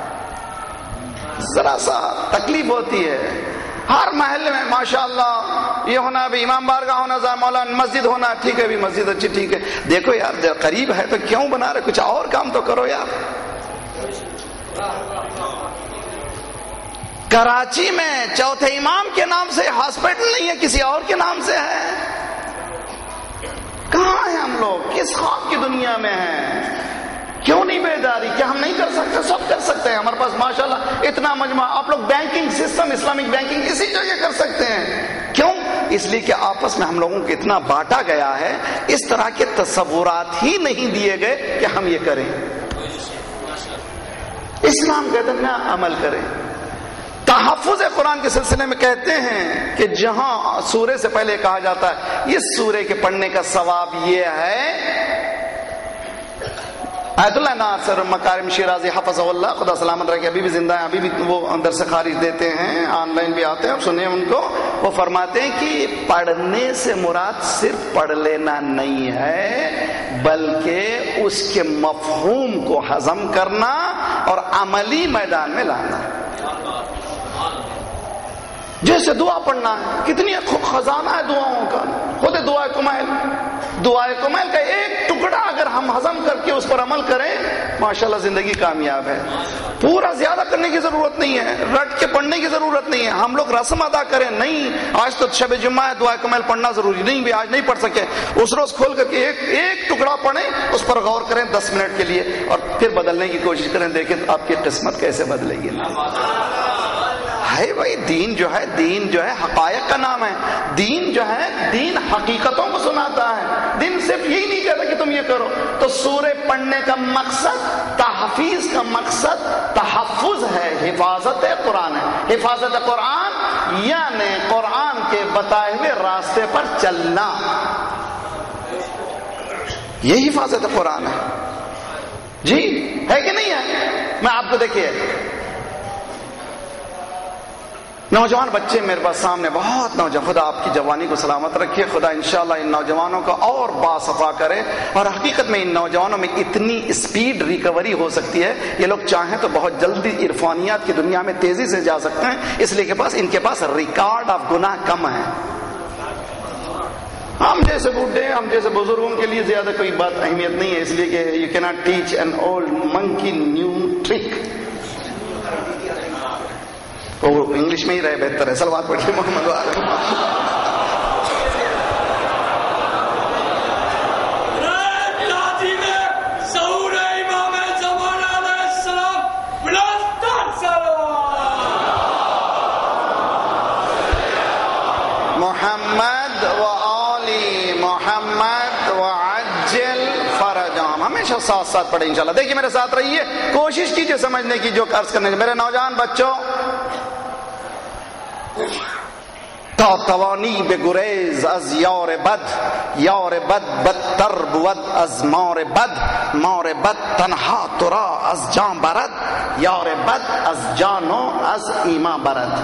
ذرا سا تکلیف ہوتی ہے. ہر محلے میں ماشاءاللہ یہ ہونا، بھی امام بارگاہ ہونا، مولانا مسجد ہونا، ٹھیک ہے بھی مسجد اچھی ٹھیک ہے. دیکھو یار قریب ہے تو کیوں بنا رہے، کچھ اور کام تو کرو یار. کراچی میں چوتھے امام کے نام سے ہاسپٹل نہیں ہے، کسی اور کے نام سے ہے. کہاں ہیں ہم لوگ؟ کس خواب کی دنیا میں ہیں؟ کیوں نہیں بیداری؟ کیا ہم نہیں کر سکتے؟ سب کر سکتے ہیں. ہمارے پاس ماشاءاللہ اتنا مجمع. آپ لوگ بینکنگ سسٹم، اسلامک بینکنگ اسی جگہ کر سکتے ہیں. کیوں؟ اس لیے کہ آپس میں ہم لوگوں کو اتنا بانٹا گیا ہے، اس طرح کے تصورات ہی نہیں دیے گئے کہ ہم یہ کریں. اسلام کہتے ہیں نا عمل کریں. تحفظ قرآن کے سلسلے میں کہتے ہیں کہ جہاں سورے سے پہلے کہا جاتا ہے اس سورے کے پڑھنے کا ثواب یہ ہے. آیت اللہ ناصر مکارم شیرازی حفظہ اللہ، خدا سلامت رکھے، ابھی بھی زندہ ہیں، ابھی بھی وہ اندر سے خارج دیتے ہیں، آن لائن بھی آتے ہیں، سنیں ان کو. وہ فرماتے ہیں کہ پڑھنے سے مراد صرف پڑھ لینا نہیں ہے، بلکہ اس کے مفہوم کو ہضم کرنا اور عملی میدان میں لانا. جیسے دعا پڑھنا ہے، کتنی خزانہ ہے دعاؤں کا. خود دعائے کمیل کا ایک ٹکڑا اگر ہم ہضم کر کے اس پر عمل کریں، ماشاءاللہ زندگی کامیاب ہے. پورا زیادہ کرنے کی ضرورت نہیں ہے، رٹ کے پڑھنے کی ضرورت نہیں ہے. ہم لوگ رسم ادا کریں، نہیں آج تو شب جمعہ ہے دعائے کمیل پڑھنا ضروری نہیں، بھی آج نہیں پڑھ سکے، اس روز کھول کر کے ایک ٹکڑا پڑھیں، اس پر غور کریں 10 منٹ کے لیے، اور پھر بدلنے کی کوشش کریں. دیکھیں آپ کی قسمت کیسے بدلے گی. ہے بھائی دین جو ہے حقائق کا نام ہے. دین جو ہے دین حقیقتوں کو سناتا ہے. دین صرف یہی نہیں کہتا کہ تم یہ کرو. تو سورے پڑھنے کا مقصد، تحفیظ کا مقصد تحفظ ہے، حفاظت قرآن ہے. حفاظت قرآن یعنی قرآن کے بتائے ہوئے راستے پر چلنا، یہ حفاظت قرآن ہے. جی ہے کہ نہیں ہے؟ میں آپ کو دیکھیے نوجوان بچے میرے پاس سامنے بہت نوجوان، خدا آپ کی جوانی کو سلامت رکھے، خدا انشاءاللہ ان نوجوانوں کو اور باصفا کرے، اور حقیقت میں ان نوجوانوں میں اتنی اسپیڈ ریکوری ہو سکتی ہے، یہ لوگ چاہیں تو بہت جلدی عرفانیات کی دنیا میں تیزی سے جا سکتے ہیں، اس لیے ان کے پاس ریکارڈ آف گناہ کم ہے۔ ہم جیسے بوڑھے، ہم جیسے بزرگوں کے لیے زیادہ کوئی بات اہمیت نہیں ہے، اس لیے کہ you can not teach an old monkey new trick. وہ انگلش میں ہی رہے بہتر ہے۔ صلوات پڑھیے محمد وآلہ محمد۔ محمد و آلی محمد و عجل فرجہم، ہمیشہ ساتھ ساتھ پڑھیں انشاءاللہ۔ دیکھیے میرے ساتھ رہیے، کوشش کیجئے سمجھنے کی جو عرض کرنے کی۔ میرے نوجوان بچوں، تا توانی بے گریز از یار بد، یار بد بدتر بود از مار بد، مار بد تنہا ترا از جان برد، یار بد از جان و از ایمان برد۔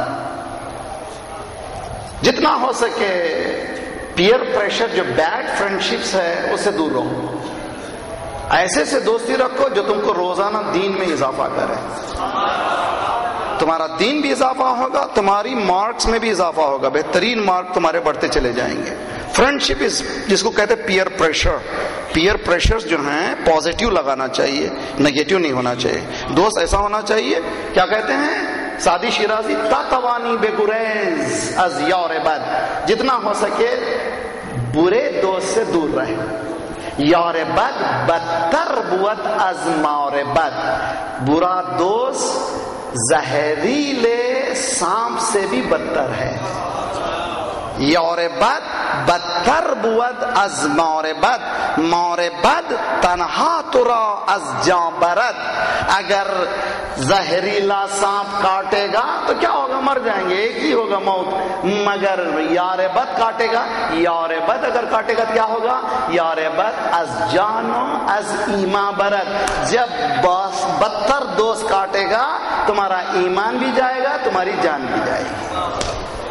جتنا ہو سکے پیئر پریشر، جو بیڈ فرینڈشپس ہے اس سے دور رہو، ایسے سے دوستی رکھو جو تم کو روزانہ دین میں اضافہ کرے، تمہارا دین بھی اضافہ ہوگا، تمہاری مارکس میں بھی اضافہ ہوگا، بہترین مارک تمہارے بڑھتے چلے جائیں گے۔ فرینڈشپ جس کو کہتے ہیں پیئر پریشر، پیئر پریشر جو ہیں پازیٹیو لگانا چاہیے، نگیٹیو نہیں ہونا چاہیے۔ دوست ایسا ہونا چاہیے، کیا کہتے ہیں سعدی شیرازی، تا توانی بے گریز از یار بد، جتنا ہو سکے برے دوست سے دور رہے، یار بد بدتر بود از مار بد، برا دوست زہریلے سانپ سے بھی بدتر ہے، یار بد بدتر بود از مار بد، مار بد تنہا ترا از جان برد، اگر زہریلا سانپ کاٹے گا تو کیا ہوگا؟ مر جائیں گے، ایک ہی ہوگا موت، مگر یار بد کاٹے گا، یار بد اگر کاٹے گا تو کیا ہوگا؟ یار بد از جان و از ایمان برد، جب بدتر دوست کاٹے گا تمہارا ایمان بھی جائے گا، تمہاری جان بھی جائے گی۔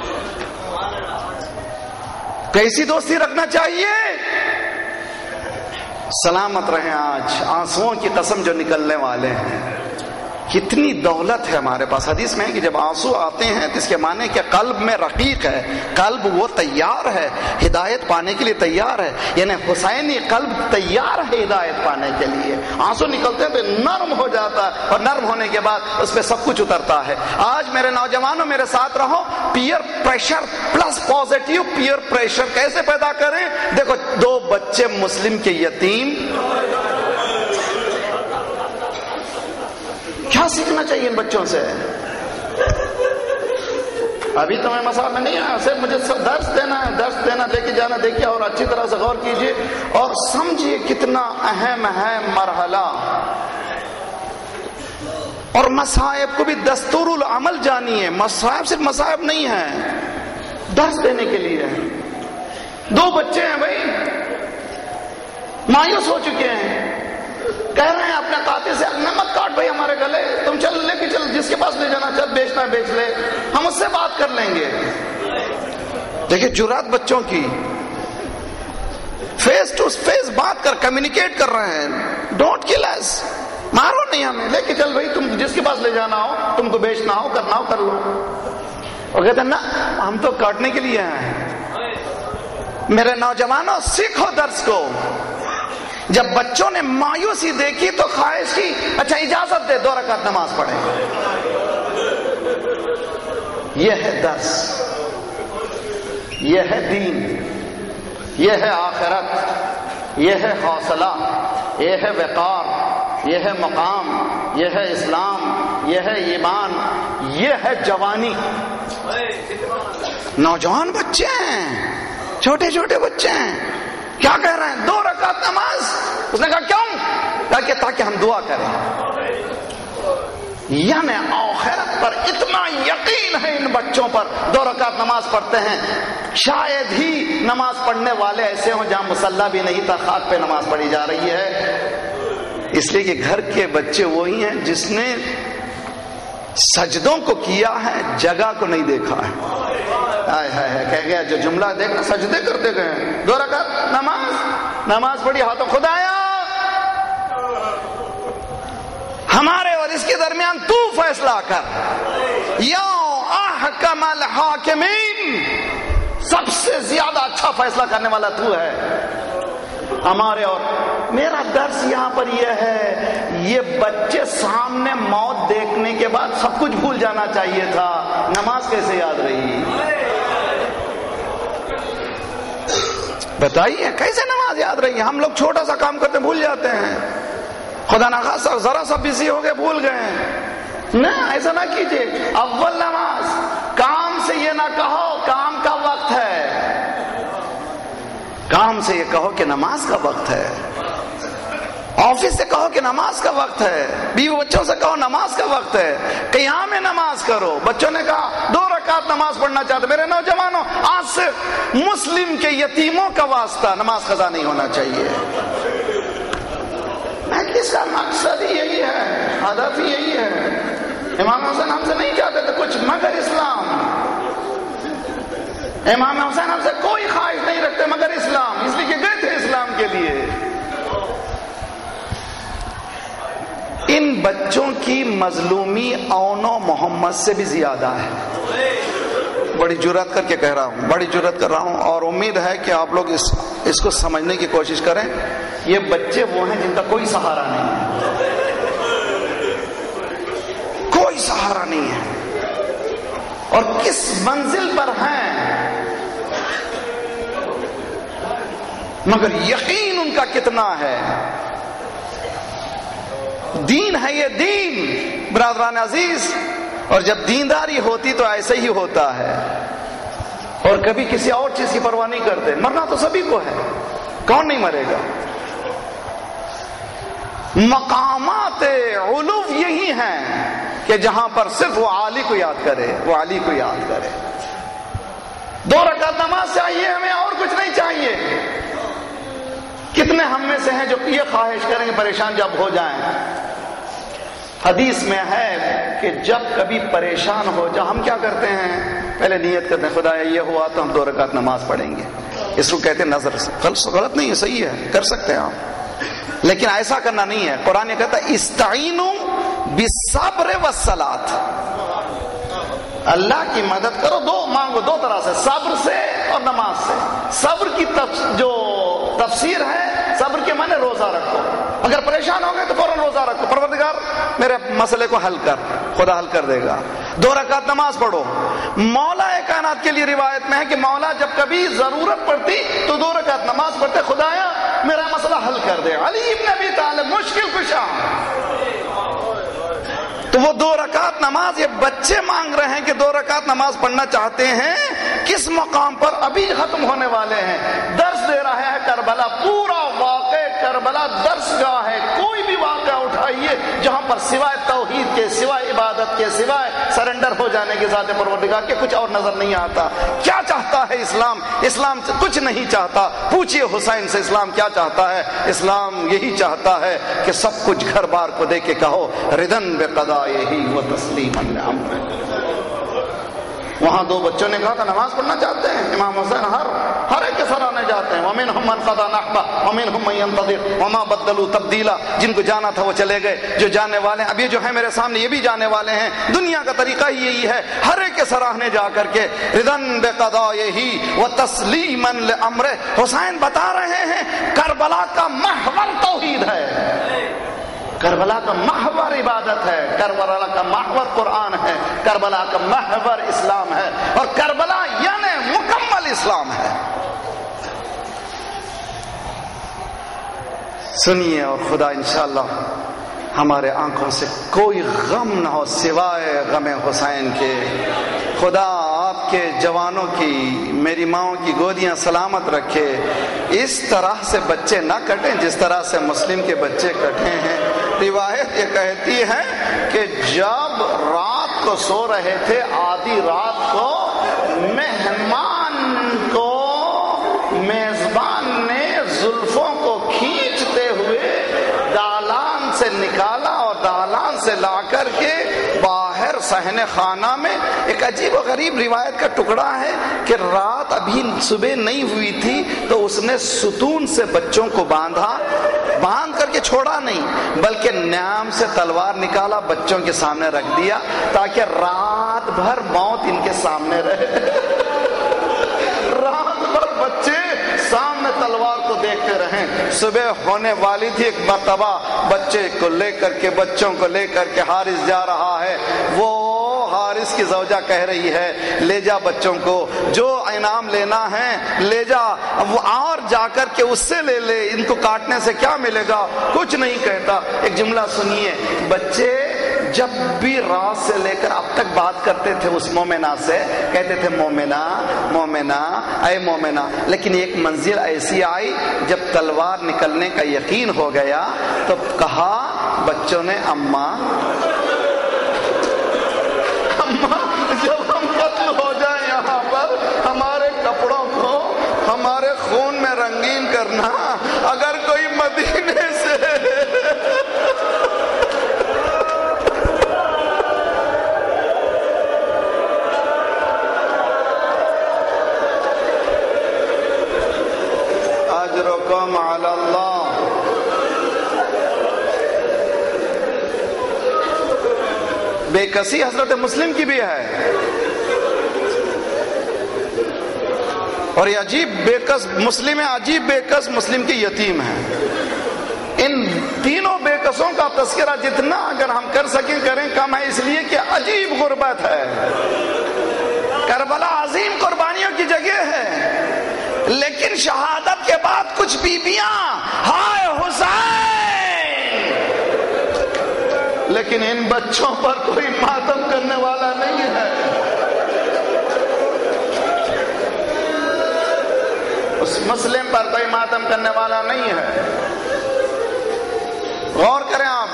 کیسی دوستی رکھنا چاہیے؟ سلامت رہیں آج آنسوؤں کی قسم جو نکلنے والے ہیں۔ کتنی دولت ہے ہمارے پاس۔ حدیث میں ہے کہ جب آنسو آتے ہیں تو اس کے معنی کہ قلب میں رقیق ہے، قلب وہ تیار ہے، ہدایت پانے کے لیے تیار ہے، یعنی حسینی قلب تیار ہے ہدایت پانے کے لیے۔ آنسو نکلتے ہیں تو نرم ہو جاتا ہے، اور نرم ہونے کے بعد اس پہ سب کچھ اترتا ہے۔ آج میرے نوجوانوں میرے ساتھ رہو، peer pressure plus positive peer pressure کیسے پیدا کریں؟ دیکھو، 2 بچے مسلم کے یتیم، کیا سیکھنا چاہیے ان بچوں سے؟ ابھی تو میں مسئلہ میں نہیں آیا، صرف مجھے درس دینا ہے، درس دینا، لے کے جانا۔ دیکھیے اور اچھی طرح سے غور کیجیے اور سمجھیے کتنا اہم ہے مرحلہ، اور مصائب کو بھی دستور العمل جانیے۔ مصائب صرف مصائب نہیں ہے، درس دینے کے لیے۔ 2 بچے ہیں بھائی، مایوس ہو چکے ہیں، کہہ رہے ہیں اپنے قاطع سے، نہ مت کاٹ بھائی ہمارے گلے، تم چل لے کے چل، جس کے پاس لے جانا چل، بیچنا بیچ لے، ہم اس سے بات کر لیں گے۔ دیکھیں جرات بچوں کی، فیس ٹو فیس بات کر، کمیونیکیٹ کر رہے ہیں، ڈونٹ کل اس، مارو نہیں ہمیں، لے کے چل بھائی، تم جس کے پاس لے جانا ہو، تم کو بیچنا ہو، کرنا ہو کر لو۔ اور کہتے ہیں نا ہم تو کاٹنے کے لیے ہیں۔ میرے نوجوانوں سیکھو درس کو۔ جب بچوں نے مایوسی دیکھی تو خواہش کی، اچھا اجازت دے 2 رکعت نماز پڑھیں۔ یہ ہے درس، یہ ہے دین، یہ ہے آخرت، یہ ہے حوصلہ، یہ ہے وقار، یہ ہے مقام، یہ ہے اسلام، یہ ہے ایمان، یہ ہے جوانی۔ نوجوان بچے ہیں، چھوٹے چھوٹے بچے ہیں، کیا کہہ رہے ہیں؟ 2 رکعت نماز۔ اس نے کہا کیوں؟ تاکہ ہم دعا کریں۔ یعنی آخرت پر اتنا یقین ہے ان بچوں پر، 2 رکعت نماز پڑھتے ہیں۔ شاید ہی نماز پڑھنے والے ایسے ہوں جہاں مصلی بھی نہیں تھا، خاک پہ نماز پڑھی جا رہی ہے، اس لیے کہ گھر کے بچے وہی ہیں جس نے سجدوں کو کیا ہے، جگہ کو نہیں دیکھا ہے. ہائے ہائے کہہ گیا جو جملہ دیکھنا سجدے کرتے گئے، 2 رکعت نماز پڑھی، ہاتھوں خدایا ہمارے اور اس کے درمیان تو فیصلہ کر، یا احکم الحاکمین، سب سے زیادہ اچھا فیصلہ کرنے والا تو ہے ہمارے. اور میرا درس یہاں پر یہ ہے، یہ بچے سامنے موت دیکھنے کے بعد سب کچھ بھول جانا چاہیے تھا، نماز کیسے یاد رہی؟ بتائیے کیسے نماز یاد رہی؟ ہم لوگ چھوٹا سا کام کرتے بھول جاتے ہیں، خدا نخواستہ ذرا سا بزی ہو گئے بھول گئے. نہ ایسا نہ کیجیے. اول نماز، کام سے یہ نہ کہو کام کا وقت ہے، کام سے یہ کہو کہ نماز کا وقت ہے. آفس سے کہو کہ نماز کا وقت ہے، بیوی بچوں سے کہو نماز کا وقت ہے، قیام نماز کرو. بچوں نے کہا 2 رکعت نماز پڑھنا چاہتے. میرے نوجوانوں، آج سے مسلم کے یتیموں کا واسطہ نماز قضا نہیں ہونا چاہیے. اس کا مقصد ہی یہی ہے، ہدف ہی یہی ہے. امام حسین ہم سے نہیں چاہتے تھے کچھ مگر اسلام. امام حسین ہم سے کوئی خواہش نہیں رکھتے مگر اسلام، اس لیے کہ گئے تھے اسلام کے لیے. ان بچوں کی مظلومی اون و محمد سے بھی زیادہ ہے. بڑی جرات کر کے کہہ رہا ہوں، بڑی جرات کر رہا ہوں، اور امید ہے کہ آپ لوگ اس کو سمجھنے کی کوشش کریں. یہ بچے وہ ہیں جن کا کوئی سہارا نہیں ہے، کوئی سہارا نہیں ہے، اور کس منزل پر ہیں مگر یقین ان کا کتنا ہے. دین ہے یہ دین برادران عزیز، اور جب دینداری ہوتی تو ایسے ہی ہوتا ہے، اور کبھی کسی اور چیز کی پرواہ نہیں کرتے. مرنا تو سبھی کو ہے، کون نہیں مرے گا. مقامات علو یہی ہیں کہ جہاں پر صرف وہ عالی کو یاد کرے، وہ عالی کو یاد کرے. 2 رکعت نماز چاہیے ہمیں، اور کچھ نہیں چاہیے. کتنے ہم میں سے ہیں جو یہ خواہش کریں گے پریشان جب ہو جائیں. حدیث میں ہے کہ جب کبھی پریشان ہو جا ہم کیا کرتے ہیں؟ پہلے نیت کرتے ہیں خدایا یہ ہوا تو ہم 2 رکعت نماز پڑھیں گے. اس کو کہتے ہیں نظر سے. غلط نہیں ہے، صحیح ہے، کر سکتے ہیں آپ، لیکن ایسا کرنا نہیں ہے. قرآن کہتا ہے استعینوا بالصبر والصلاۃ، اللہ کی مدد کرو، مانگو 2 طرح سے، صبر سے اور نماز سے. صبر کی جو تفسیر ہے، صبر کے معنی روزہ رکھو. اگر پریشان ہو گئے تو فوراً روزہ رکھو، پروردگار میرے مسئلے کو حل کر، خدا حل کر دے گا. 2 رکعت نماز پڑھو. مولا کائنات کے لیے روایت میں ہے کہ مولا جب کبھی ضرورت پڑتی تو 2 رکعت نماز پڑھتے، خدایا میرا مسئلہ حل کر دے. علی ابن ابی طالب مشکل کشا. تو وہ 2 رکعت نماز، یہ بچے مانگ رہے ہیں کہ 2 رکعت نماز پڑھنا چاہتے ہیں. کس مقام پر؟ ابھی ختم ہونے والے ہیں. درس دے رہا ہے کربلا، پورا واقع کربلا درس گاہ ہے. کوئی بھی واقعہ اٹھائیے جہاں پر سوائے توحید کے، سوائے عبادت کے، سوائے سرنڈر ہو جانے کے ذات پروردگار کے کچھ اور نظر نہیں آتا. کیا چاہتا ہے اسلام؟ اسلام کچھ نہیں چاہتا. پوچھئے حسین سے اسلام کیا چاہتا ہے؟ اسلام یہی چاہتا ہے کہ سب کچھ گھر بار کو دے کے کہو ردن بقضائہ و تسلیما لامرہ. وہاں 2 بچوں نے کہا تھا نماز پڑھنا چاہتے ہیں. امام حسین ہر ایک کے سرانے جاتے ہیں. وَمِنْهُمْ مَنْ قَضَى نَحْبَهُ وَمِنْهُمْ مَنْ يَنْتَظِرُ وَمَا بَدَّلُوا تَبْدِيلًا. جن کو جانا تھا وہ چلے گئے، جو جانے والے ہیں اب یہ جو ہے میرے سامنے یہ بھی جانے والے ہیں. دنیا کا طریقہ ہی یہی ہے، ہر ایک کے سراہنے جا کر کے رضا بقضائہ وتسلیما لامرہ. حسین بتا رہے ہیں کربلا کا محور توحید ہے، کربلا کا محور عبادت ہے، کربلا کا محور قرآن ہے، کربلا کا محور اسلام ہے، اور کربلا یعنی مکمل اسلام ہے. سنیے، اور خدا انشاءاللہ ہمارے آنکھوں سے کوئی غم نہ ہو سوائے غم حسین کے. خدا آپ کے جوانوں کی، میری ماؤں کی گودیاں سلامت رکھے. اس طرح سے بچے نہ کٹیں جس طرح سے مسلم کے بچے کٹے ہیں. روایت یہ کہتی ہے کہ جب رات کو سو رہے تھے، آدھی رات کو مہمان کو میزبان نے زلفوں کو کھینچتے ہوئے دالان سے نکالا اور دالان سے لا کر کے باہر صحن خانہ میں ایک عجیب و غریب روایت کا ٹکڑا ہے کہ رات ابھی صبح نہیں ہوئی تھی تو اس نے ستون سے بچوں کو باندھ کر کے چھوڑا نہیں، بلکہ نیام سے تلوار نکالا، بچوں کے سامنے رکھ دیا تاکہ رات بھر موت ان کے سامنے رہے۔ رات بھر بچے سامنے تلوار کو دیکھتے رہیں۔ صبح ہونے والی تھی، ایک مرتبہ بچوں کو لے کر کے حارث جا رہا ہے۔ وہ حارث کی زوجہ کہہ رہی ہے لے جا بچوں کو، جو انعام لینا ہے لے جا، وہ اور جا کر کے اس سے لے لے، ان کو کاٹنے سے کیا ملے گا؟ کچھ نہیں کہتا۔ ایک جملہ سنیے، بچے جب بھی رات سے لے کر اب تک بات کرتے تھے اس مومنہ سے، کہتے تھے مومنہ مومنہ اے مومنہ، لیکن ایک منزل ایسی آئی جب تلوار نکلنے کا یقین ہو گیا تو کہا بچوں نے اماں جب ہم قتل ہو جائیں یہاں پر، ہمارے کپڑوں کو ہمارے خون میں رنگین کرنا، اگر کوئی مدینے سے اجرکم علی اللہ، بے کسی حضرت مسلم کی بھی ہے، اور یہ عجیب بے کس مسلم ہے، عجیب بے کس مسلم کی یتیم ہے۔ ان تینوں بے کسوں کا تذکرہ جتنا اگر ہم کر سکیں کریں کم ہے، اس لیے کہ عجیب غربت ہے۔ کربلا عظیم قربانیوں کی جگہ ہے، لیکن شہادت کے بعد کچھ بیویاں ہائے حسین، لیکن ان بچوں پر کوئی ماتم کرنے والا نہیں ہے۔ اس مسلم پر کوئی ماتم کرنے والا نہیں ہے۔ غور کریں آپ،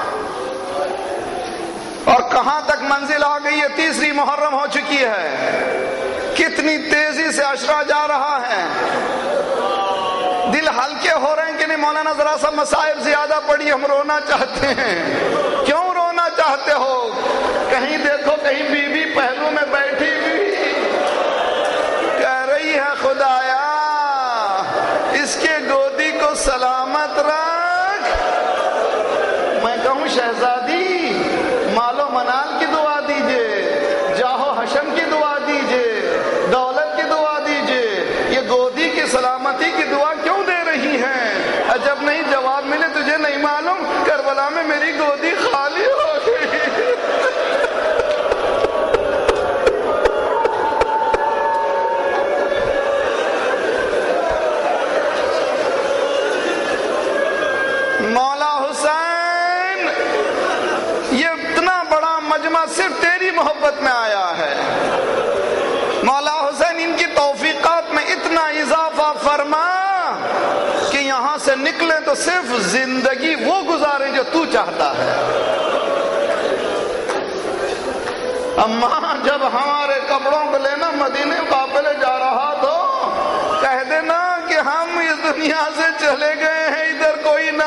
اور کہاں تک منزل آ گئی ہے؟ تیسری محرم ہو چکی ہے، کتنی تیزی سے عشرہ جا رہا ہے۔ دل ہلکے ہو رہے ہیں کہ نہیں مولانا؟ ذرا سا مصائب زیادہ پڑی، ہم رونا چاہتے ہیں۔ کیوں رونا چاہتے ہو؟ کہیں دیکھو کہیں بیوی پہلو میں بیٹھی ہوئی کہہ رہی ہے خدایا اس کے گودی کو سلامت رکھ۔ میں کہوں شہزادی مال و منال کی دعا دیجئے، جاہ و حشم کی دعا دیجئے، دولت کی دعا دیجئے، یہ گودی کی سلامتی کی دعا کیوں دے رہی ہیں؟ جب نہیں جواب ملے تجھے نہیں معلوم کربلا میں میری گودی خالی ہو گئی۔ مولا حسین، یہ اتنا بڑا مجمع صرف تیری محبت میں آیا ہے۔ مولا حسین، ان کی توفیقات میں اتنا اضافہ فرما کہ یہاں سے نکلے تو صرف زندگی وہ گزارے جو تو چاہتا ہے۔ اماں جب ہمارے کپڑوں کو لینا مدینے قافلے جا رہا تو کہہ دینا کہ ہم اس دنیا سے چلے گئے ہیں، ادھر کوئی نہ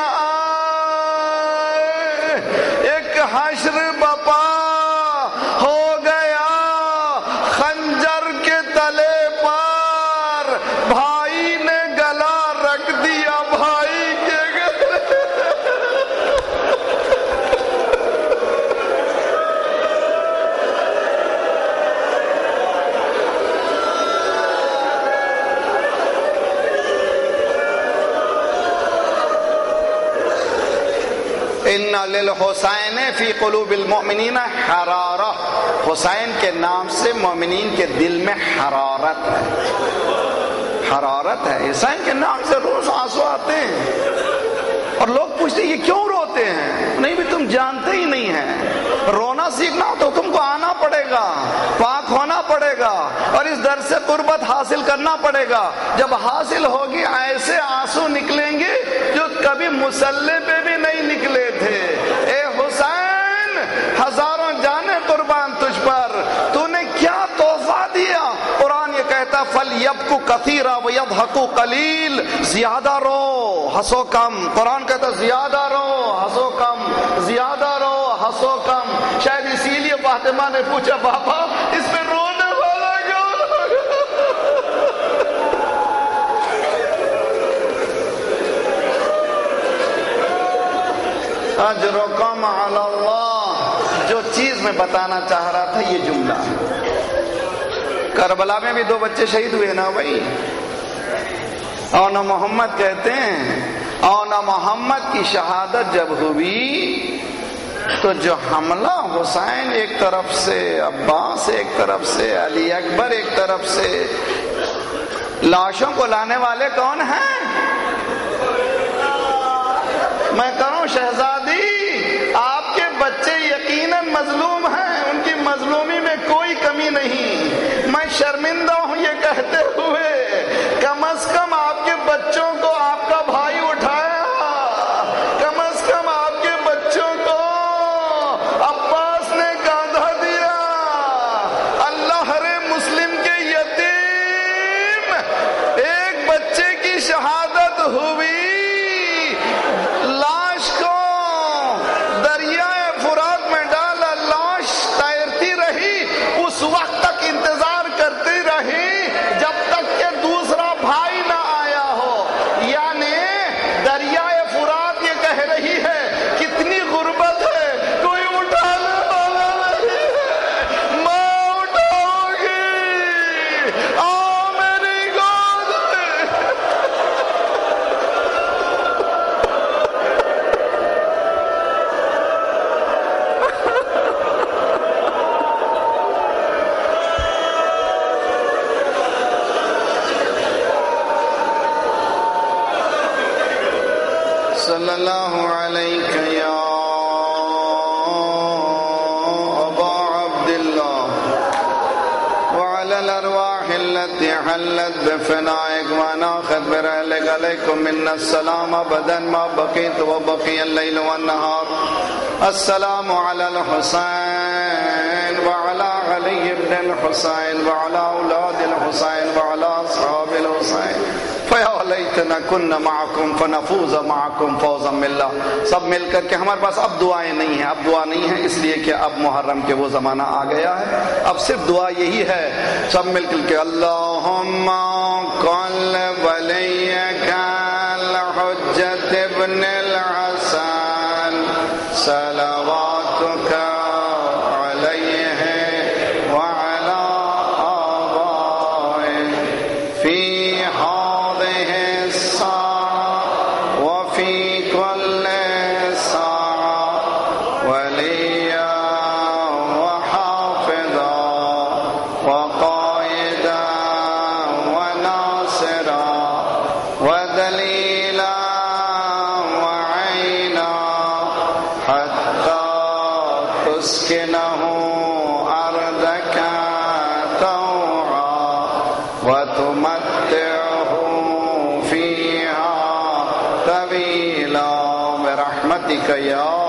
آئے۔ ایک حشر بپا ہو گیا خنجر کے تلے پر، بھائی نے گلا رکھ دیا بھائی کے گلے۔ ان للحسین فی قلوب المؤمنین حرارہ، حسین کے نام سے مومنین کے دل میں حرارت ہے، حرارت ہے۔ حسین کے نام سے روز آنسو آتے ہیں، اور لوگ پوچھتے ہیں یہ کیوں روتے ہیں؟ نہیں بھی تم جانتے ہی نہیں ہیں، رونا سیکھنا ہو تو تم کو آنا پڑے گا، پاک ہونا پڑے گا، اور اس در سے قربت حاصل کرنا پڑے گا۔ جب حاصل ہوگی ایسے آنسو نکلیں گے جو کبھی مسلح پہ بھی نہیں نکلے تھے۔ اے حسین، ہزاروں جانیں قربان تجھ پر، تو نے کیا تحفہ دیا۔ قرآن یہ کہتا فَلْيَبْكُوا كَثِيرًا وَيَضْحَكُوا قَلِيلًا، زیادہ رو ہنسو کم۔ قرآن کہتا زیادہ رو ہنسو کم، زیادہ رو ہنسو کم۔ شاید اسی لیے فاطمہ نے پوچھا بابا اس میں رونے والا کون ہوگا؟ اجرکم علی اللہ. جو چیز میں بتانا چاہ رہا تھا یہ جملہ ہے. کربلا میں بھی 2 بچے شہید ہوئے نا بھائی. اونا محمد کہتے ہیں اونا محمد کی شہادت جب ہوئی تو جو حملہ حسین ایک طرف سے، عباس ایک طرف سے، علی اکبر ایک طرف سے، لاشوں کو لانے والے کون ہیں؟ میں کہوں شہزادی آپ کے بچے یقیناً مظلوم ہیں، ان کی مظلومی میں کوئی کمی نہیں. میں شرمندہ ہوں یہ کہتے ہوئے کم از کم آپ کے بچوں کو آپ کا بھائی اٹھایا، کم از کم آپ کے بچوں کو عباس نے کاندھا دیا. اللہ ہر مسلم کے یتیم ایک بچے کی شہادت ہوئی، لاش کو دریائے فرات میں ڈالا، لاش تیرتی رہی، اس وقت تک انتظار کرتی رہی جب تک کہ دوسرا بھائی نہ آیا ہو. یعنی دریائے فرات یہ کہہ رہی ہے کتنی غربت ہے، کوئی اٹھانے والا نہیں ہے، ماں اٹھاؤ گی، آؤ میری گود میں. صلی اللہ علیہ یا ابا عبداللہ وعلی الارواح التي حلت بفنائك وناخذ برحلك عليكم منا السلام ابدا ما بقيت وبقي الليل والنهار. السلام على الحسين وعلى علي بن الحسين وعلى اولاد الحسين وعلى اصحاب الحسين فیا لیتنا کنا معکم فنفوز معکم فوزا باللہ. سب مل کر کے ہمارے پاس اب دعائیں نہیں ہیں، اب دعا نہیں ہے اس لیے کہ اب محرم کے وہ زمانہ آ گیا ہے. اب صرف دعا یہی ہے سب مل کر کے اللہم قل ولیک الحجۃ ابن الحسن صلواتک علیہ وعلی آبائہ فی یا